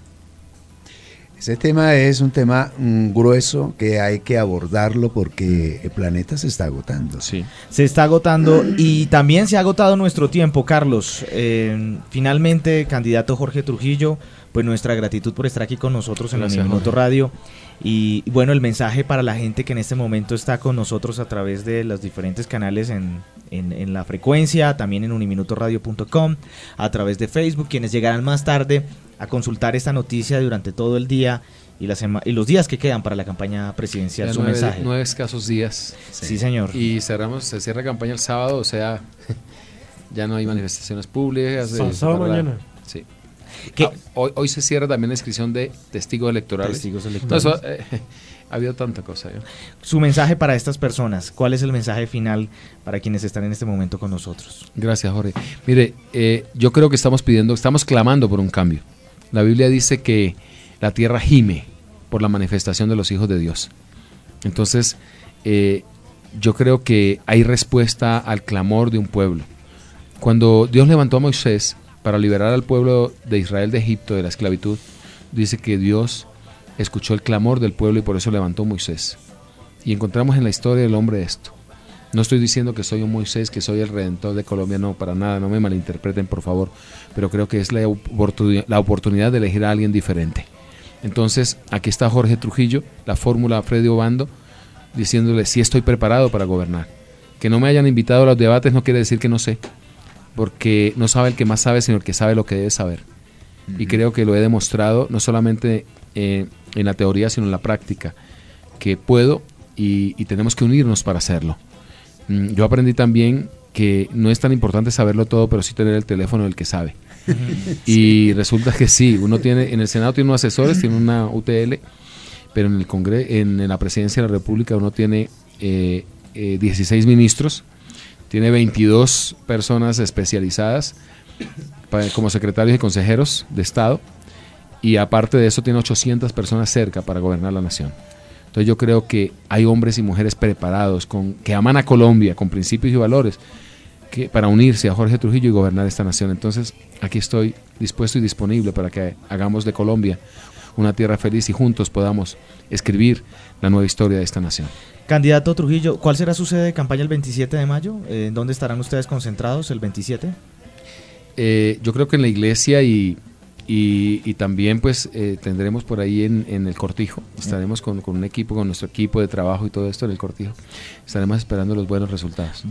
Ese tema es un tema grueso que hay que abordarlo porque el planeta se está agotando. Sí. Se está agotando y también se ha agotado nuestro tiempo, Carlos. Finalmente, candidato Jorge Trujillo, pues nuestra gratitud por estar aquí con nosotros en Uniminuto Radio. Y bueno, el mensaje para la gente que en este momento está con nosotros a través de los diferentes canales en la frecuencia, también en uniminutoradio.com, a través de Facebook, quienes llegarán más tarde a consultar esta noticia durante todo el día y los días que quedan para la campaña presidencial. Ya su mensaje. 9 escasos días. Sí, señor. Y se cierra campaña el sábado, o sea, ya no hay manifestaciones públicas. Sábado mañana. Sí. Hoy se cierra también la inscripción de testigos electorales. Entonces, ha habido tanta cosa. Su mensaje para estas personas, ¿cuál es el mensaje final para quienes están en este momento con nosotros? Gracias, Jorge. Mire, yo creo que estamos clamando por un cambio. La Biblia dice que la tierra gime por la manifestación de los hijos de Dios. Entonces, yo creo que hay respuesta al clamor de un pueblo. Cuando Dios levantó a Moisés para liberar al pueblo de Israel de Egipto, de la esclavitud, dice que Dios escuchó el clamor del pueblo y por eso levantó a Moisés. Y encontramos en la historia del hombre esto. No estoy diciendo que soy un Moisés, que soy el redentor de Colombia, no, para nada, no me malinterpreten, por favor, pero creo que es la oportunidad de elegir a alguien diferente. Entonces, aquí está Jorge Trujillo, la fórmula Freddy Obando, diciéndole, sí estoy preparado para gobernar. Que no me hayan invitado a los debates no quiere decir que no sé, porque no sabe el que más sabe, sino el que sabe lo que debe saber. Y creo que lo he demostrado, no solamente en la teoría, sino en la práctica, que puedo y tenemos que unirnos para hacerlo. Yo aprendí también que no es tan importante saberlo todo, pero sí tener el teléfono del que sabe. Y resulta que sí, uno tiene, en el Senado tiene unos asesores, tiene una UTL, pero en el Congreso, en la Presidencia de la República uno tiene 16 ministros, tiene 22 personas especializadas como secretarios y consejeros de Estado, y aparte de eso tiene 800 personas cerca para gobernar la nación. Entonces yo creo que hay hombres y mujeres preparados, que aman a Colombia, con principios y valores, para unirse a Jorge Trujillo y gobernar esta nación. Entonces aquí estoy dispuesto y disponible para que hagamos de Colombia una tierra feliz y juntos podamos escribir la nueva historia de esta nación. Candidato Trujillo, ¿cuál será su sede de campaña el 27 de mayo? ¿Dónde estarán ustedes concentrados el 27? Yo creo que en la iglesia y también pues tendremos por ahí en el Cortijo, estaremos con un equipo, con nuestro equipo de trabajo y todo esto en el Cortijo, estaremos esperando los buenos resultados.